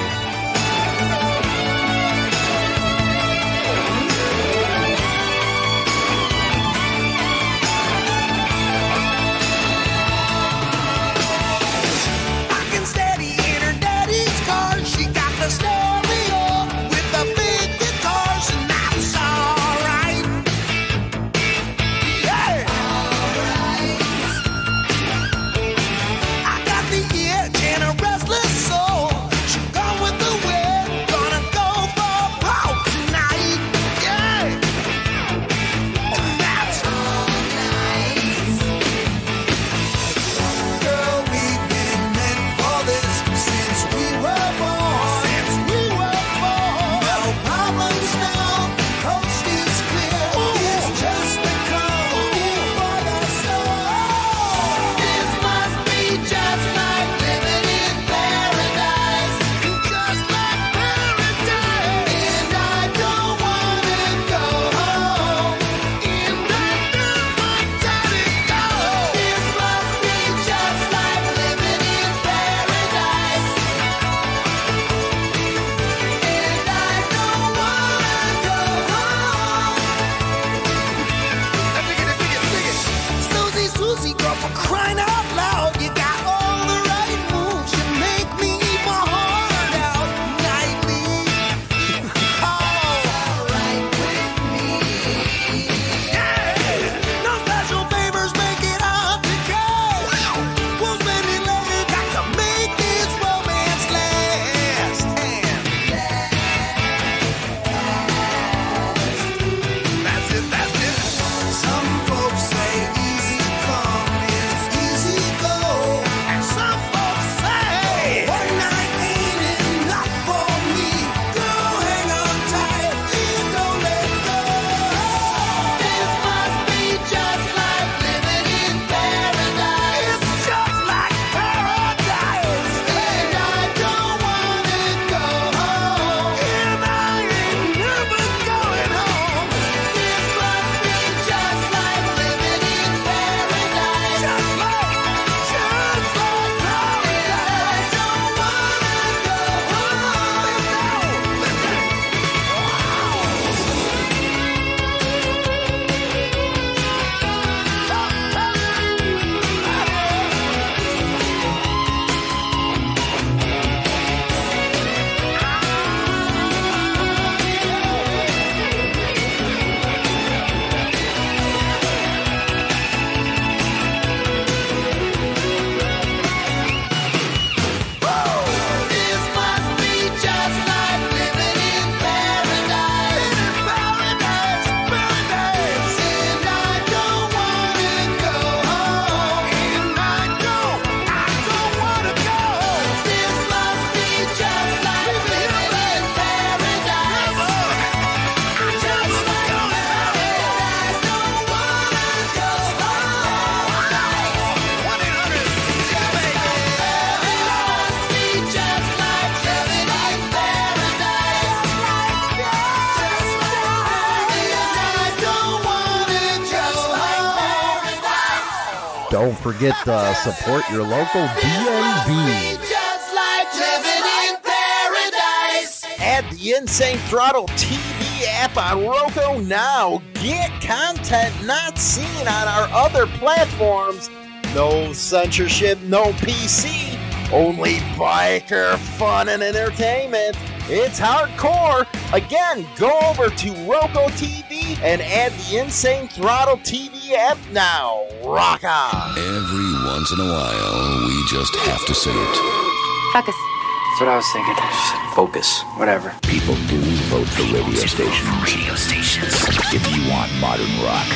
Don't forget to support your local D M V. Just like living in paradise. Add the Insane Throttle T V app on Roku now. Get content not seen on our other platforms. No censorship, no P C. Only biker fun and entertainment. It's hardcore. Again, go over to Roku T V and add the Insane Throttle T V app now. Rock on. Every once in a while, we just have to say it. Focus. That's what I was thinking. Just focus. Whatever. People do vote for radio stations. Radio stations. If you want modern rock.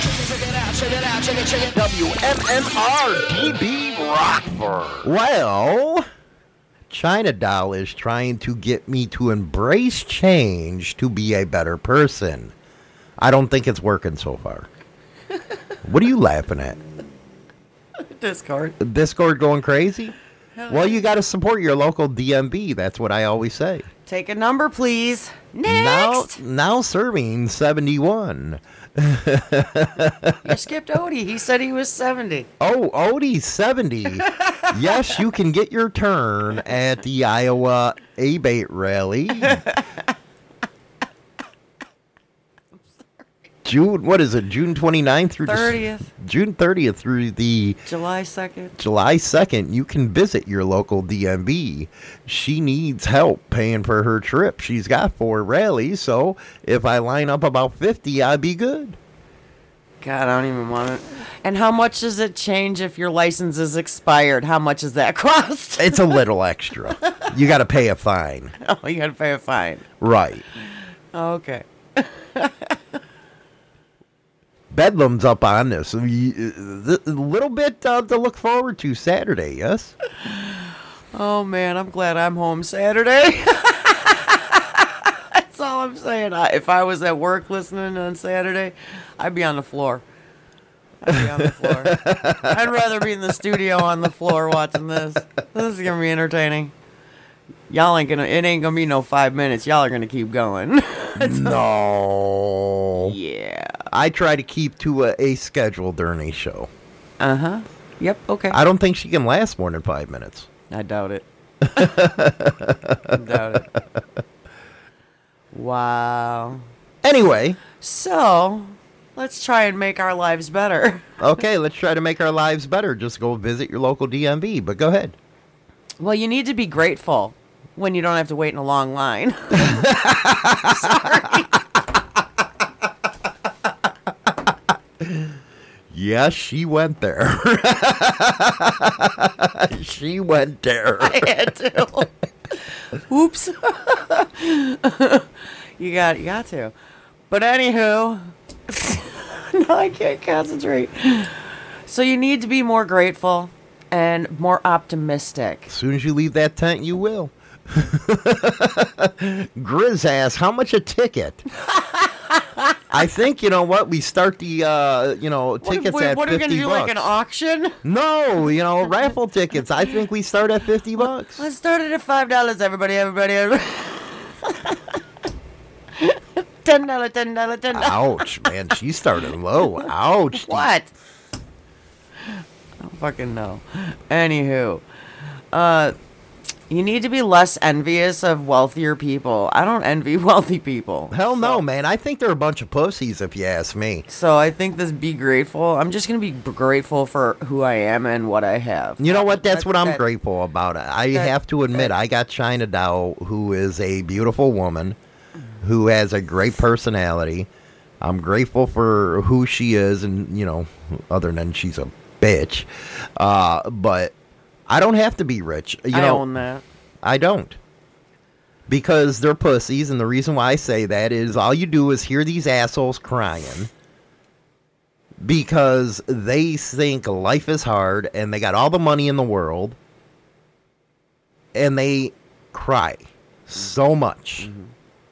W M M R D B Rockford. Well, China Doll is trying to get me to embrace change to be a better person. I don't think it's working so far. What are you laughing at? Discord. Discord going crazy? Hell Well, yeah. you got to support your local D M V. That's what I always say. Take a number, please. Now, Next. now serving seventy-one. You skipped Odie. He said he was seventy. Oh, Odie, seventy. Yes, you can get your turn at the Iowa A-Bait rally. June, what is it? June twenty-ninth through thirtieth. June thirtieth through the July second. July second. You can visit your local D M V. She needs help paying for her trip. She's got four rallies, so if I line up about fifty, I'd be good. God, I don't even want it. And how much does it change if your license is expired? How much does that cost? It's a little extra. You got to pay a fine. Oh, you got to pay a fine. Right. Okay. Bedlam's up on this. A little bit uh, to look forward to Saturday, yes? Oh, man, I'm glad I'm home Saturday. That's all I'm saying. I, if I was at work listening on Saturday, I'd be on the floor. I'd be on the floor. I'd rather be in the studio on the floor watching this. This is going to be entertaining. Y'all ain't gonna, it ain't gonna be no five minutes. Y'all are gonna keep going. No. Yeah. I try to keep to a, a schedule during a show. Uh huh. Yep. Okay. I don't think she can last more than five minutes. I doubt it. I doubt it. Wow. Anyway. So, let's try and make our lives better. Okay, let's try to make our lives better. Just go visit your local D M V, but go ahead. Well, you need to be grateful when you don't have to wait in a long line. Sorry. Yes, she went there. She went there. I had to. Oops. you got you got to. But anywho, no, I can't concentrate. So you need to be more grateful and more optimistic. As soon as you leave that tent, you will. Grizz asks, how much a ticket? I think, you know what, we start the, uh, you know, tickets what, at what fifty bucks. What are we going to do, like an auction? No, you know, raffle tickets. I think we start at fifty bucks. Let's start it at five dollars, everybody, everybody, everybody. ten dollars, ten dollars, ten dollars. Ouch, man, she started low. Ouch. What? I don't fucking know. Anywho, uh... you need to be less envious of wealthier people. I don't envy wealthy people. Hell no, so, man. I think they're a bunch of pussies, if you ask me. So I think this be grateful. I'm just going to be grateful for who I am and what I have. You know what? That's I what I'm that, grateful about. I that, have to admit, that, I got China Doll, who is a beautiful woman, who has a great personality. I'm grateful for who she is, and, you know, other than she's a bitch. Uh, but I don't have to be rich. You I know, own that. I don't. Because they're pussies, and the reason why I say that is all you do is hear these assholes crying because they think life is hard and they got all the money in the world and they cry so much. Mm-hmm.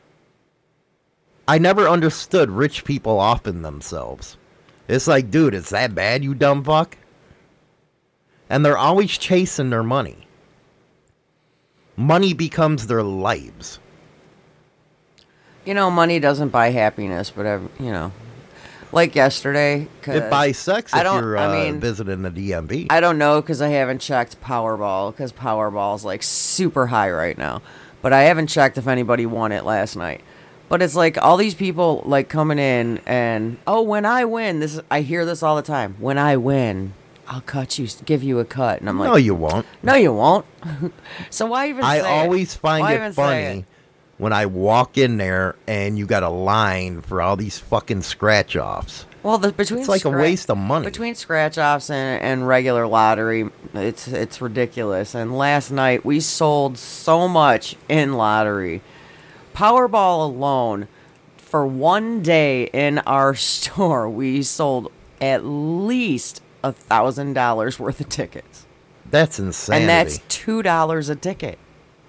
I never understood rich people offing themselves. It's like, dude, it's that bad, you dumb fuck? And they're always chasing their money. Money becomes their lives. You know, money doesn't buy happiness, but, every, you know, like yesterday. It buys sex if I don't, you're uh, I mean, visiting the D M V. I don't know because I haven't checked Powerball because Powerball is like super high right now. But I haven't checked if anybody won it last night. But it's like all these people like coming in and, oh, when I win, this I hear this all the time. When I win, I'll cut you, give you a cut. And I'm like, no, you won't. No, you won't. So why even I say always it? find why it funny it? when I walk in there and you got a line for all these fucking scratch-offs. Well, the, between it's like scra- a waste of money. Between scratch-offs and, and regular lottery, it's it's ridiculous. And last night, we sold so much in lottery. Powerball alone, for one day in our store, we sold at least a thousand dollars worth of tickets. That's insanity. And that's two dollars a ticket.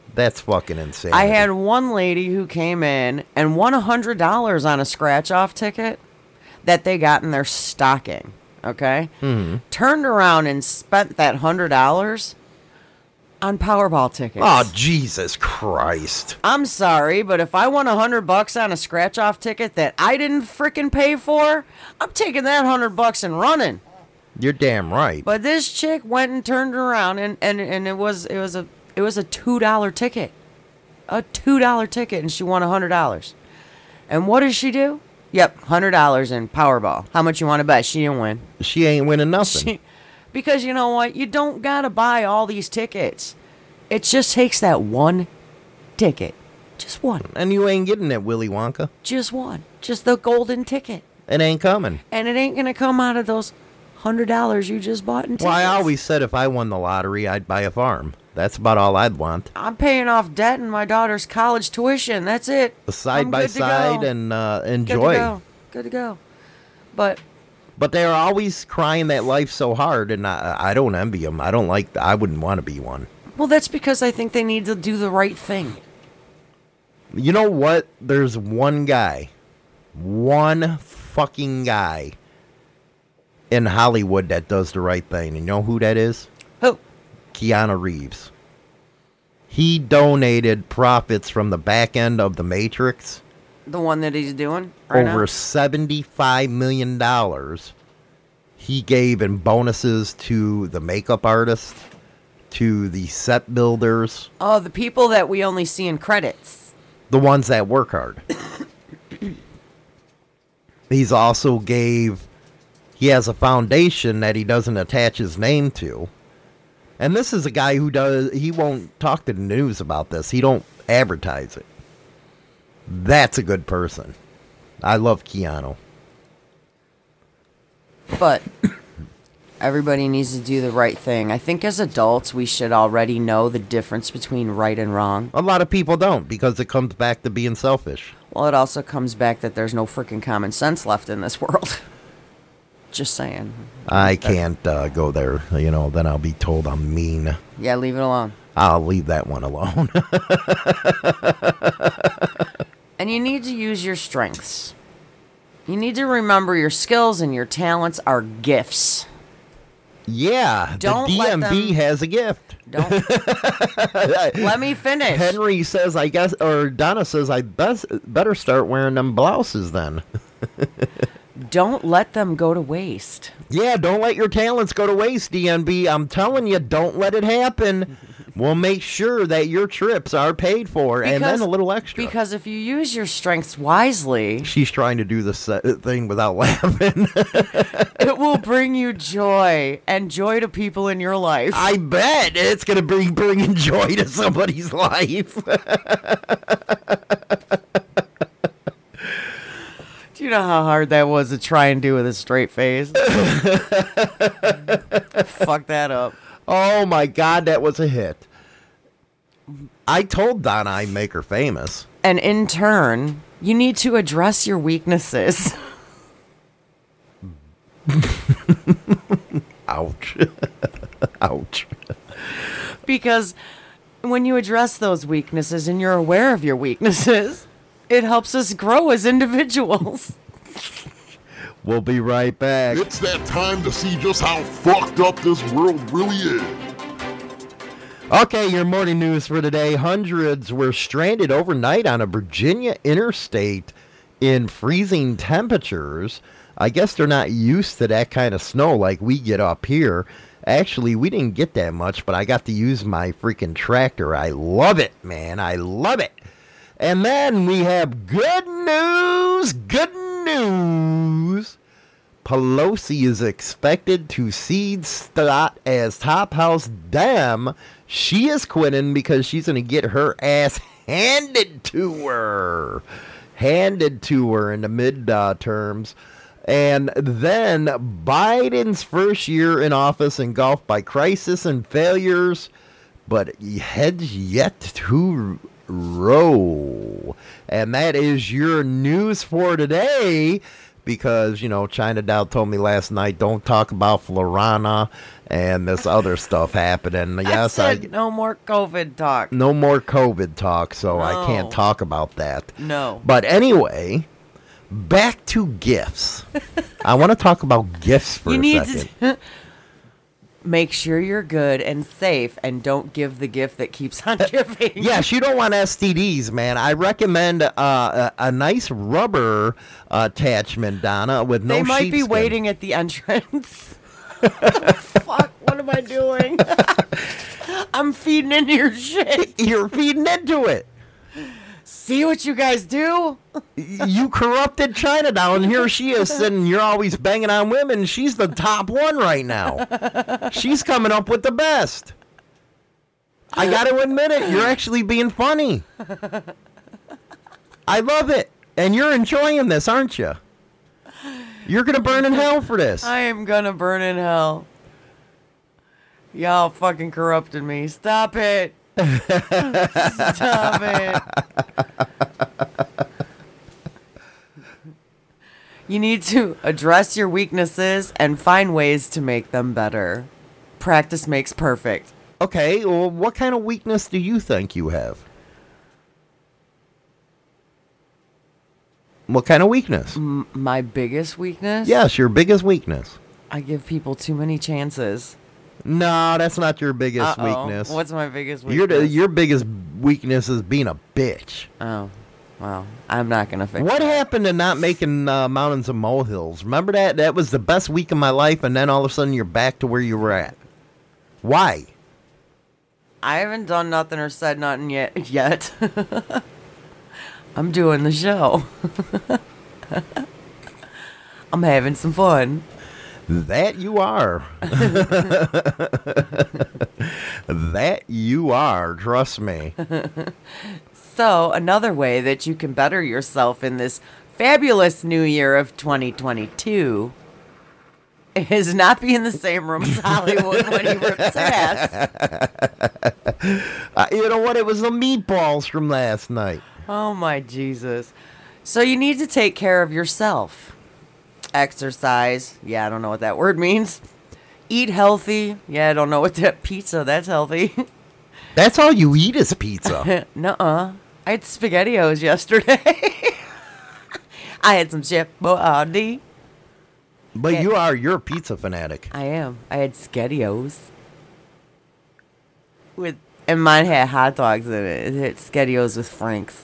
That's fucking insane. I had one lady who came in and won one hundred dollars on a scratch-off ticket that they got in their stocking, okay? Mm-hmm. Turned around and spent that one hundred dollars on Powerball tickets. Oh, Jesus Christ. I'm sorry, but if I won one hundred bucks on a scratch-off ticket that I didn't frickin' pay for, I'm taking that one hundred bucks and running. You're damn right. But this chick went and turned around, and, and, and it was it was a it was a two dollar ticket, a two dollar ticket, and she won one hundred dollars. And what does she do? Yep, one hundred dollars in Powerball. How much you want to bet? She didn't win. She ain't winning nothing. She, because you know what? You don't gotta buy all these tickets. It just takes that one ticket, just one, and you ain't getting it, Willy Wonka. Just one, just the golden ticket. It ain't coming, and it ain't gonna come out of those hundred dollars you just bought in tickets. Well, I always said if I won the lottery, I'd buy a farm. That's about all I'd want. I'm paying off debt and my daughter's college tuition. That's it. Side I'm by good to side go. and uh, enjoy. Good to go. Good to go. But but they're always crying that life's so hard, and I, I don't envy them. I don't like. I wouldn't want to be one. Well, that's because I think they need to do the right thing. You know what? There's one guy, one fucking guy in Hollywood that does the right thing. And you know who that is? Who? Keanu Reeves. He donated profits from the back end of The Matrix. The one that he's doing right over now? seventy-five million dollars he gave in bonuses to the makeup artist, to the set builders. Oh, the people that we only see in credits. The ones that work hard. He's also gave... He has a foundation that he doesn't attach his name to. And this is a guy who does... He won't talk to the news about this. He don't advertise it. That's a good person. I love Keanu. But everybody needs to do the right thing. I think as adults, we should already know the difference between right and wrong. A lot of people don't, because it comes back to being selfish. Well, it also comes back that there's no freaking common sense left in this world. Just saying. I can't uh, go there. You know, then I'll be told I'm mean. Yeah, leave it alone. I'll leave that one alone. And you need to use your strengths. You need to remember your skills and your talents are gifts. Yeah, Don't the D M V them, has a gift. Don't. Let me finish. Henry says, I guess, or Donna says, I best, better start wearing them blouses then. Don't let them go to waste. Yeah, don't let your talents go to waste, D M V. I'm telling you, don't let it happen. We'll make sure that your trips are paid for, because, and then a little extra. Because if you use your strengths wisely... She's trying to do this thing without laughing. It will bring you joy, and joy to people in your life. I bet it's going to bring bringing joy to somebody's life. Do you know how hard that was to try and do with a straight face? Fuck that up. Oh my God, that was a hit. I told Donna I'd make her famous. And in turn, you need to address your weaknesses. Ouch. Ouch. Because when you address those weaknesses and you're aware of your weaknesses, it helps us grow as individuals. We'll be right back. It's that time to see just how fucked up this world really is. Okay, your morning news for today. Hundreds were stranded overnight on a Virginia interstate in freezing temperatures. I guess they're not used to that kind of snow like we get up here. Actually, we didn't get that much, but I got to use my freaking tractor. I love it, man. I love it. And then we have good news, good news. Pelosi is expected to cede slot as top house Dem. She is quitting because she's going to get her ass handed to her. Handed to her in the mid-terms. And then Biden's first year in office engulfed by crisis and failures, but heads yet to roll. And that is your news for today. because, you know, China Doll told me last night, don't talk about Florana and this other stuff happening. Yes, I said I, no more COVID talk. no more COVID talk, so No. I can't talk about that. No. But anyway, back to gifts. I want to talk about gifts for You a need second. to make sure you're good and safe, and don't give the gift that keeps on giving. Yes, you don't want S T Ds, man. I recommend uh, a, a nice rubber uh, attachment, Donna, with no They might be sheepskin. waiting at the entrance. What the fuck? What am I doing? I'm feeding into your shit. You're feeding into it. See what you guys do? You corrupted China Doll, and here she is sitting. You're always banging on women. She's the top one right now. She's coming up with the best. I got to admit it. You're actually being funny. I love it. And you're enjoying this, aren't you? You're going to burn in hell for this. I am gonna burn in hell. Y'all fucking corrupted me. Stop it. Stop it. You need to address your weaknesses and find ways to make them better. Practice makes perfect. Okay, well, what kind of weakness do you think you have? What kind of weakness? M- my biggest weakness? Yes, your biggest weakness. I give people too many chances. No, that's not your biggest Uh-oh. weakness. What's my biggest Your weakness? your biggest weakness is being a bitch. Oh, well, I'm not gonna fix What that. happened to not making uh, mountains and molehills? Remember that? That was the best week of my life, and then all of a sudden you're back to where you were at. Why? I haven't done nothing or said nothing yet. Yet. I'm doing the show. I'm having some fun. That you are. That you are. Trust me. So, another way that you can better yourself in this fabulous new year of twenty twenty-two is not be in the same room as Hollywood when he rips ass. Uh, you know what? It was the meatballs from last night. Oh my Jesus. So you need to take care of yourself. Exercise. Yeah, I don't know what that word means. Eat healthy. Yeah, I don't know what that pizza, that's healthy. That's all you eat is pizza. Nuh-uh. I had SpaghettiOs yesterday. I had some chipolati. But Yeah. you are, you're a pizza fanatic. I am. I had SpaghettiOs. With and mine had hot dogs in it. It had SpaghettiOs with Franks.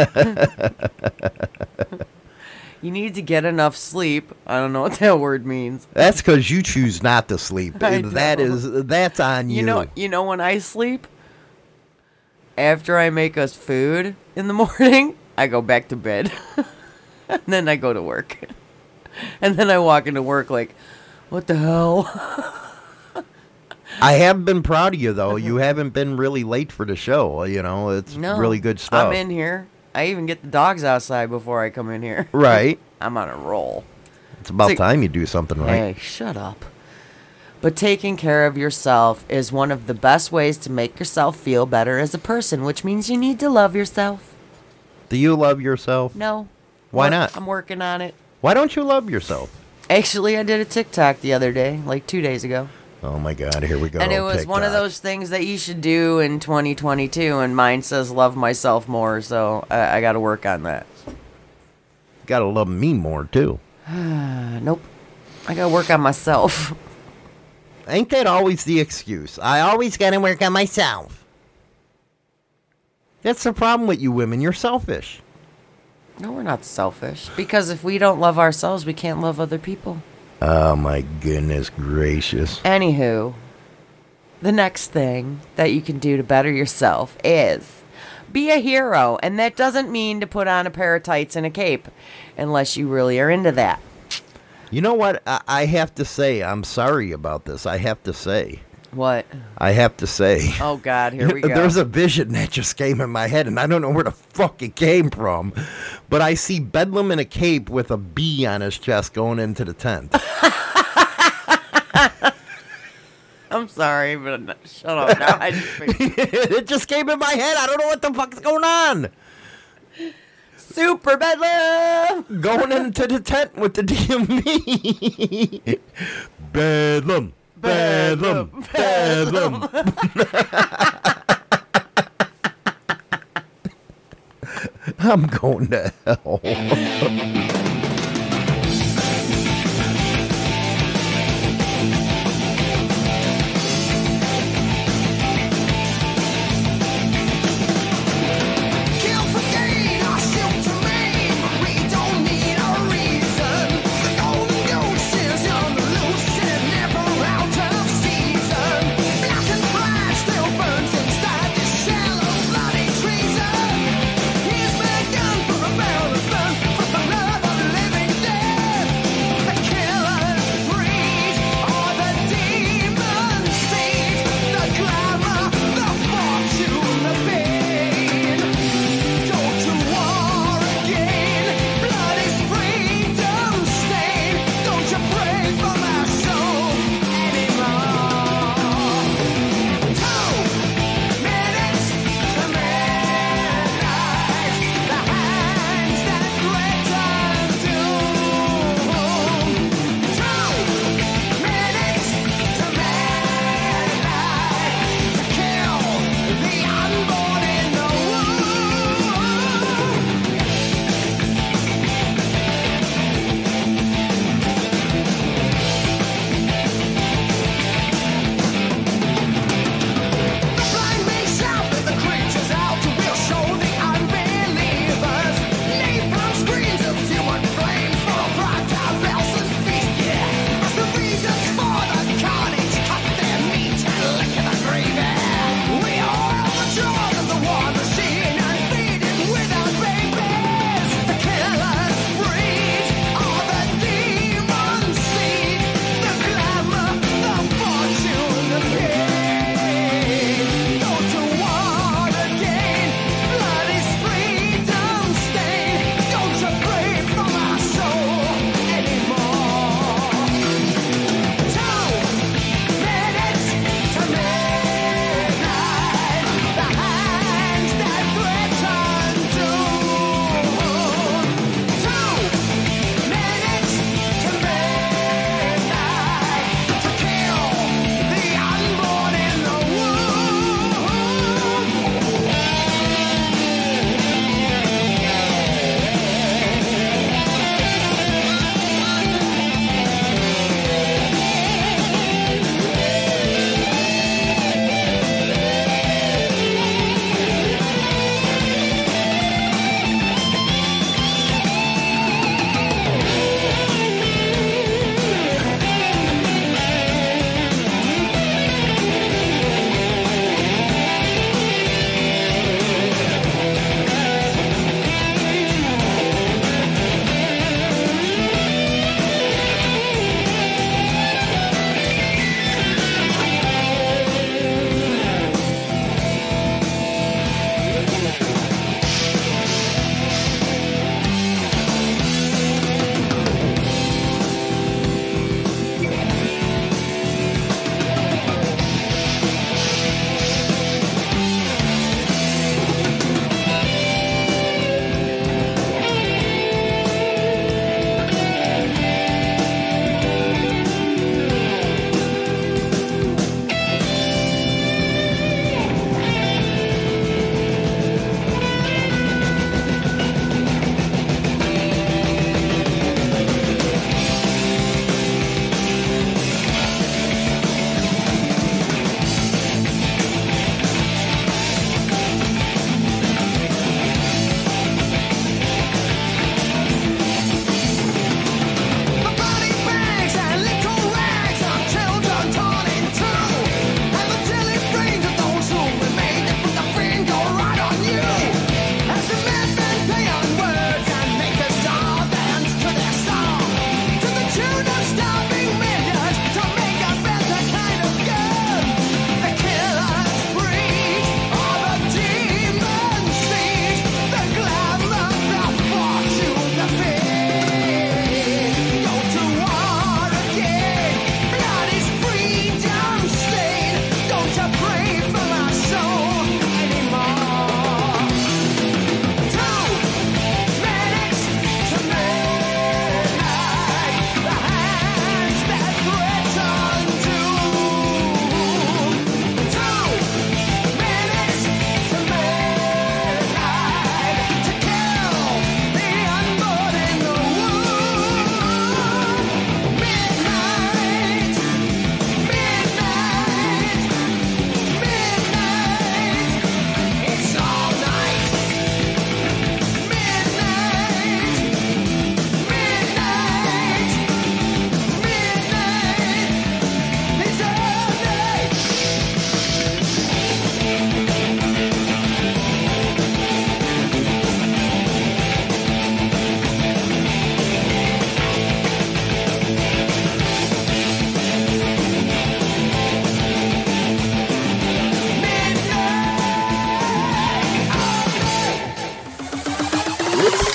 You need to get enough sleep. I don't know what that word means. That's because you choose not to sleep. I That know. is, that's on you. You know, you know when I sleep, after I make us food in the morning, I go back to bed. And then I go to work. And then I walk into work like, what the hell? I have been proud of you, though. You haven't been really late for the show. You know, it's No, really good stuff. I'm in here. I even get the dogs outside before I come in here. Right. I'm on a roll. It's about It's like- time you do something right. Hey, shut up. But taking care of yourself is one of the best ways to make yourself feel better as a person, which means you need to love yourself. Do you love yourself? No. Why Work- not? I'm working on it. Why don't you love yourself? Actually, I did a TikTok the other day, like two days ago. Oh my God, here we go. and it was one of TikTok. those things that you should do in twenty twenty-two, and mine says love myself more, so I, I got to work on that. Gotta love me more, too. Nope. I got to work on myself. Ain't that always the excuse? I always gotta work on myself. That's the problem with you women. You're selfish. No, we're not selfish. Because if we don't love ourselves, we can't love other people. Oh my goodness gracious. Anywho, the next thing that you can do to better yourself is be a hero. And that doesn't mean to put on a pair of tights and a cape, unless you really are into that. You know what? I, I have to say, I'm sorry about this. I have to say. What? I have to say. Oh, God, here we go. There's a vision that just came in my head, and I don't know where the fuck it came from. But I see Bedlam in a cape with a bee on his chest going into the tent. I'm sorry, but no, shut up now. I just It just came in my head. I don't know what the fuck's going on. Super Bedlam! Going into the tent with the D M V. Bedlam. Bedlam. Bedlam. I'm going to hell. He's been done for a barrel of fun, for the love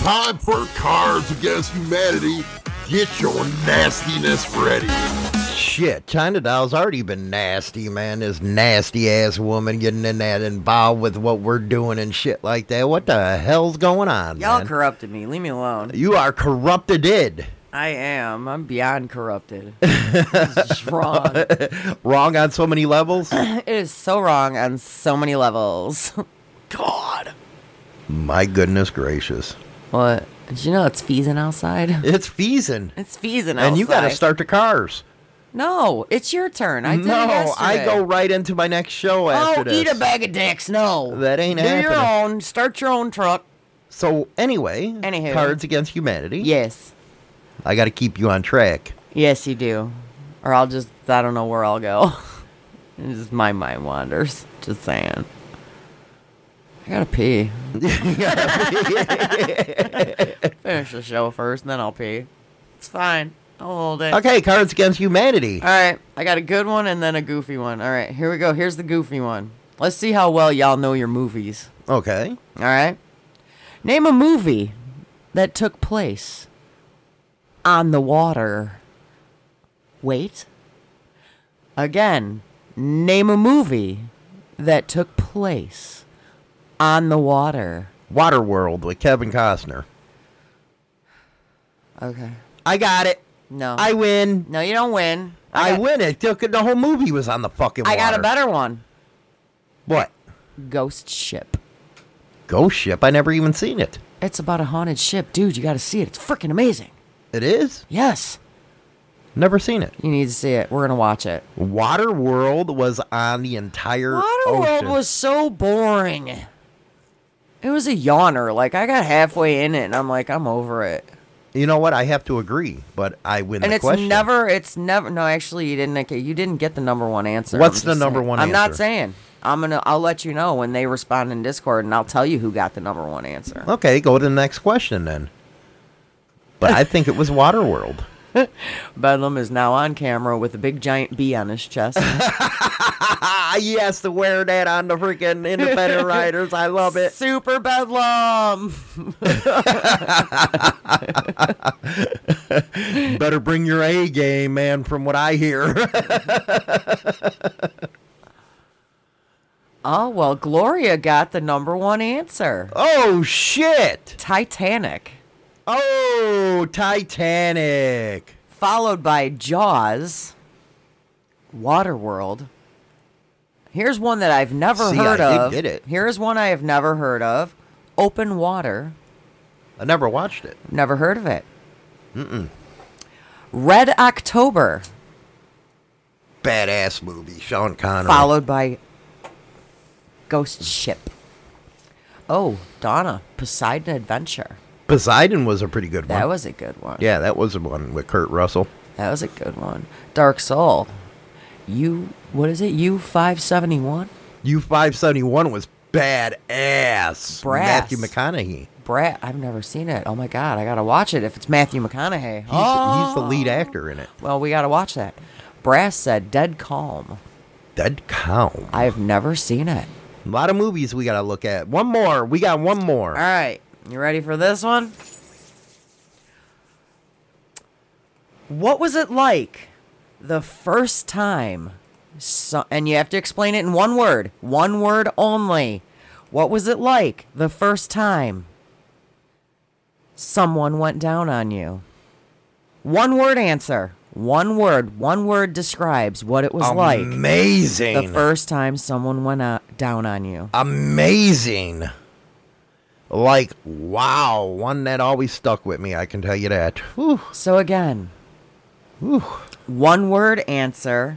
time for Cards Against Humanity. Get your nastiness ready. Shit, China Doll's already been nasty, man. This nasty ass woman getting in that involved with what we're doing and shit like that. What the hell's going on, Y'all man? corrupted me. Leave me alone. You are corrupted. I am. I'm beyond corrupted. It's wrong. Wrong on so many levels? It is so wrong on so many levels. God. My goodness gracious. What? Did you know it's feezing outside? It's feezing. It's feezing outside. And you got to start the cars. No, it's your turn. I did no, it yesterday. I go right into my next show after oh, this. eat a bag of dicks. No. That ain't Do happening. your own. Start your own truck. So, anyway, Anywho. Cards Against Humanity. Yes. I got to keep you on track. Yes, you do. Or I'll just, I don't know where I'll go. It's just my mind wanders. Just saying. I gotta pee. Finish the show first, and then I'll pee. It's fine. I'll hold it. Okay, Cards Against Humanity. All right. I got a good one and then a goofy one. All right. Here we go. Here's the goofy one. Let's see how well y'all know your movies. Okay. All right. Name a movie that took place on the water. Wait. Again. Name a movie that took place on the water. Waterworld with Kevin Costner. Okay. I got it. No. I win. No, you don't win. I, I got, win it. The the whole movie was on the fucking water. I got a better one. What? Ghost Ship. Ghost Ship? I never even seen it. It's about a haunted ship. Dude, you got to see it. It's freaking amazing. It is? Yes. Never seen it. You need to see it. We're going to watch it. Waterworld was on the entire Waterworld ocean. was so boring. It was a yawner. Like, I got halfway in it, and I'm like, I'm over it. You know what? I have to agree, but I win and the it's question. never, it's never, no, actually, you didn't, you didn't get the number one answer. What's I'm the just number saying. one I'm answer? not saying. I'm going to, I'll let you know when they respond in Discord, and I'll tell you who got the number one answer. Okay, go to the next question then. But I think it was Waterworld. Bedlam is now on camera with a big giant bee on his chest. He has to wear that on the freaking Independent Riders. I love it. Super Bedlam. Better bring your A game, man, from what I hear. Oh, well, Gloria got the number one answer. Oh, shit. Titanic. Oh, Titanic. Followed by Jaws. Waterworld. Here's one that I've never See, heard I did of. get it. Here's one I have never heard of. Open Water. I never watched it. Never heard of it. Mm-mm. Red October. Badass movie. Sean Connery. Followed by Ghost Ship. Oh, Donna. Poseidon Adventure. Poseidon was a pretty good one. That was a good one. Yeah, that was the one with Kurt Russell. That was a good one. Dark Soul. U, what is it? U five seventy-one? U five seventy-one was badass. Brass. Matthew McConaughey. Brad, I've never seen it. Oh my god, I gotta watch it if it's Matthew McConaughey. He's, oh. he's the lead actor in it. Well, we gotta watch that. Brass said Dead Calm. Dead Calm. I've never seen it. A lot of movies we gotta look at. One more. We got one more. All right. You ready for this one? What was it like the first time? So, and you have to explain it in one word. One word only. What was it like the first time someone went down on you? One word answer. One word. One word describes what it was like. Amazing. The first time someone went out, down on you. Amazing. Like, wow. One that always stuck with me, I can tell you that. Whew. So again, Whew. one word answer.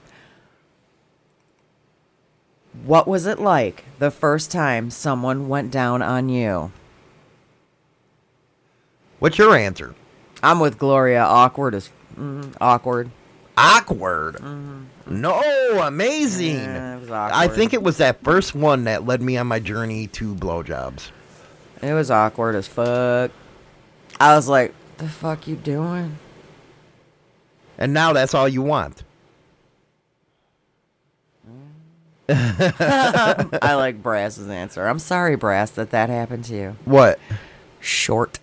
What was it like the first time someone went down on you? What's your answer? I'm with Gloria. Awkward as mm, awkward. Awkward. Mm-hmm. No, amazing. Yeah, it was awkward. I think it was that first one that led me on my journey to blowjobs. It was awkward as fuck. I was like, the fuck you doing? And now that's all you want. I like Brass's answer. I'm sorry, Brass, that that happened to you. What? short.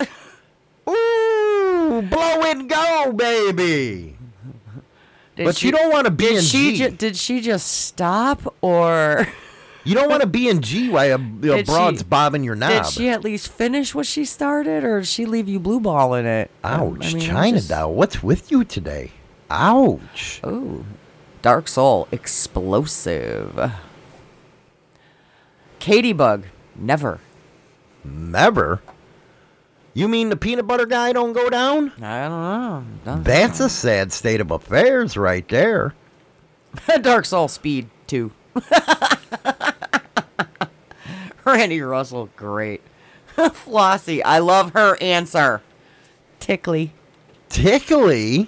Ooh, blow and go, baby. Did but she, you don't want to be did in she G. ju- did she just stop, or you don't want to be in G while a, a broad's she, bobbing your knob. Did she at least finish what she started, or did she leave you blue balling it? Ouch, I mean, China just... doll, what's with you today? Ouch. Ooh, Dark Soul, explosive. Katie Bug, never. Never? You mean the peanut butter guy don't go down? I don't know. Don't That's know. a sad state of affairs right there. Dark Soul Speed two. Randy Russell, great. Flossie, I love her answer. Tickly. Tickly?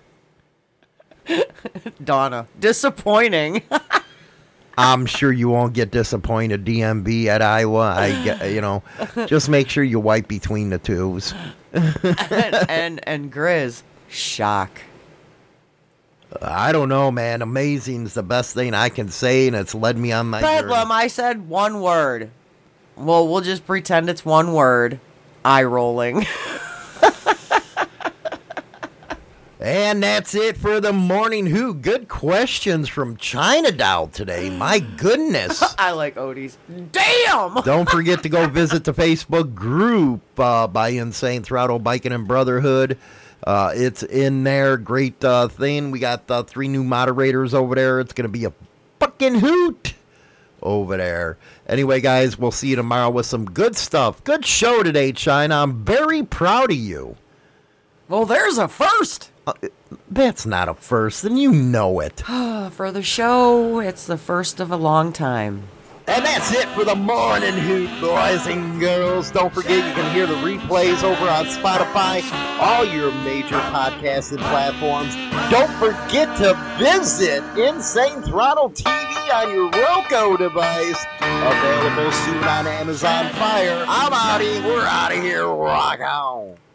Donna, disappointing. I'm sure you won't get disappointed, D M B at Iowa. I get, you know, just make sure you wipe between the twos. and, and and Grizz, shock. I don't know, man. Amazing's the best thing I can say, and it's led me on my Bedlam, journey. I said one word. Well, we'll just pretend it's one word. Eye rolling. And that's it for the Morning Who. Good questions from China Doll today. My goodness. I like Odie's. Damn! Don't forget to go visit the Facebook group uh, by Insane Throttle Biking and Brotherhood. Uh, it's in there. Great uh, thing. We got uh, three new moderators over there. It's going to be a fucking hoot over there. Anyway, guys, we'll see you tomorrow with some good stuff. Good show today, China. I'm very proud of you. Well, there's a first. Uh, that's not a first, and you know it. For the show, it's the first of a long time. And that's it for the Morning Hoot, boys and girls. Don't forget you can hear the replays over on Spotify, all your major podcasting platforms. Don't forget to visit Insane Throttle T V on your Roku device. Available soon on Amazon Fire. I'm out of here. We're out of here. Rock on.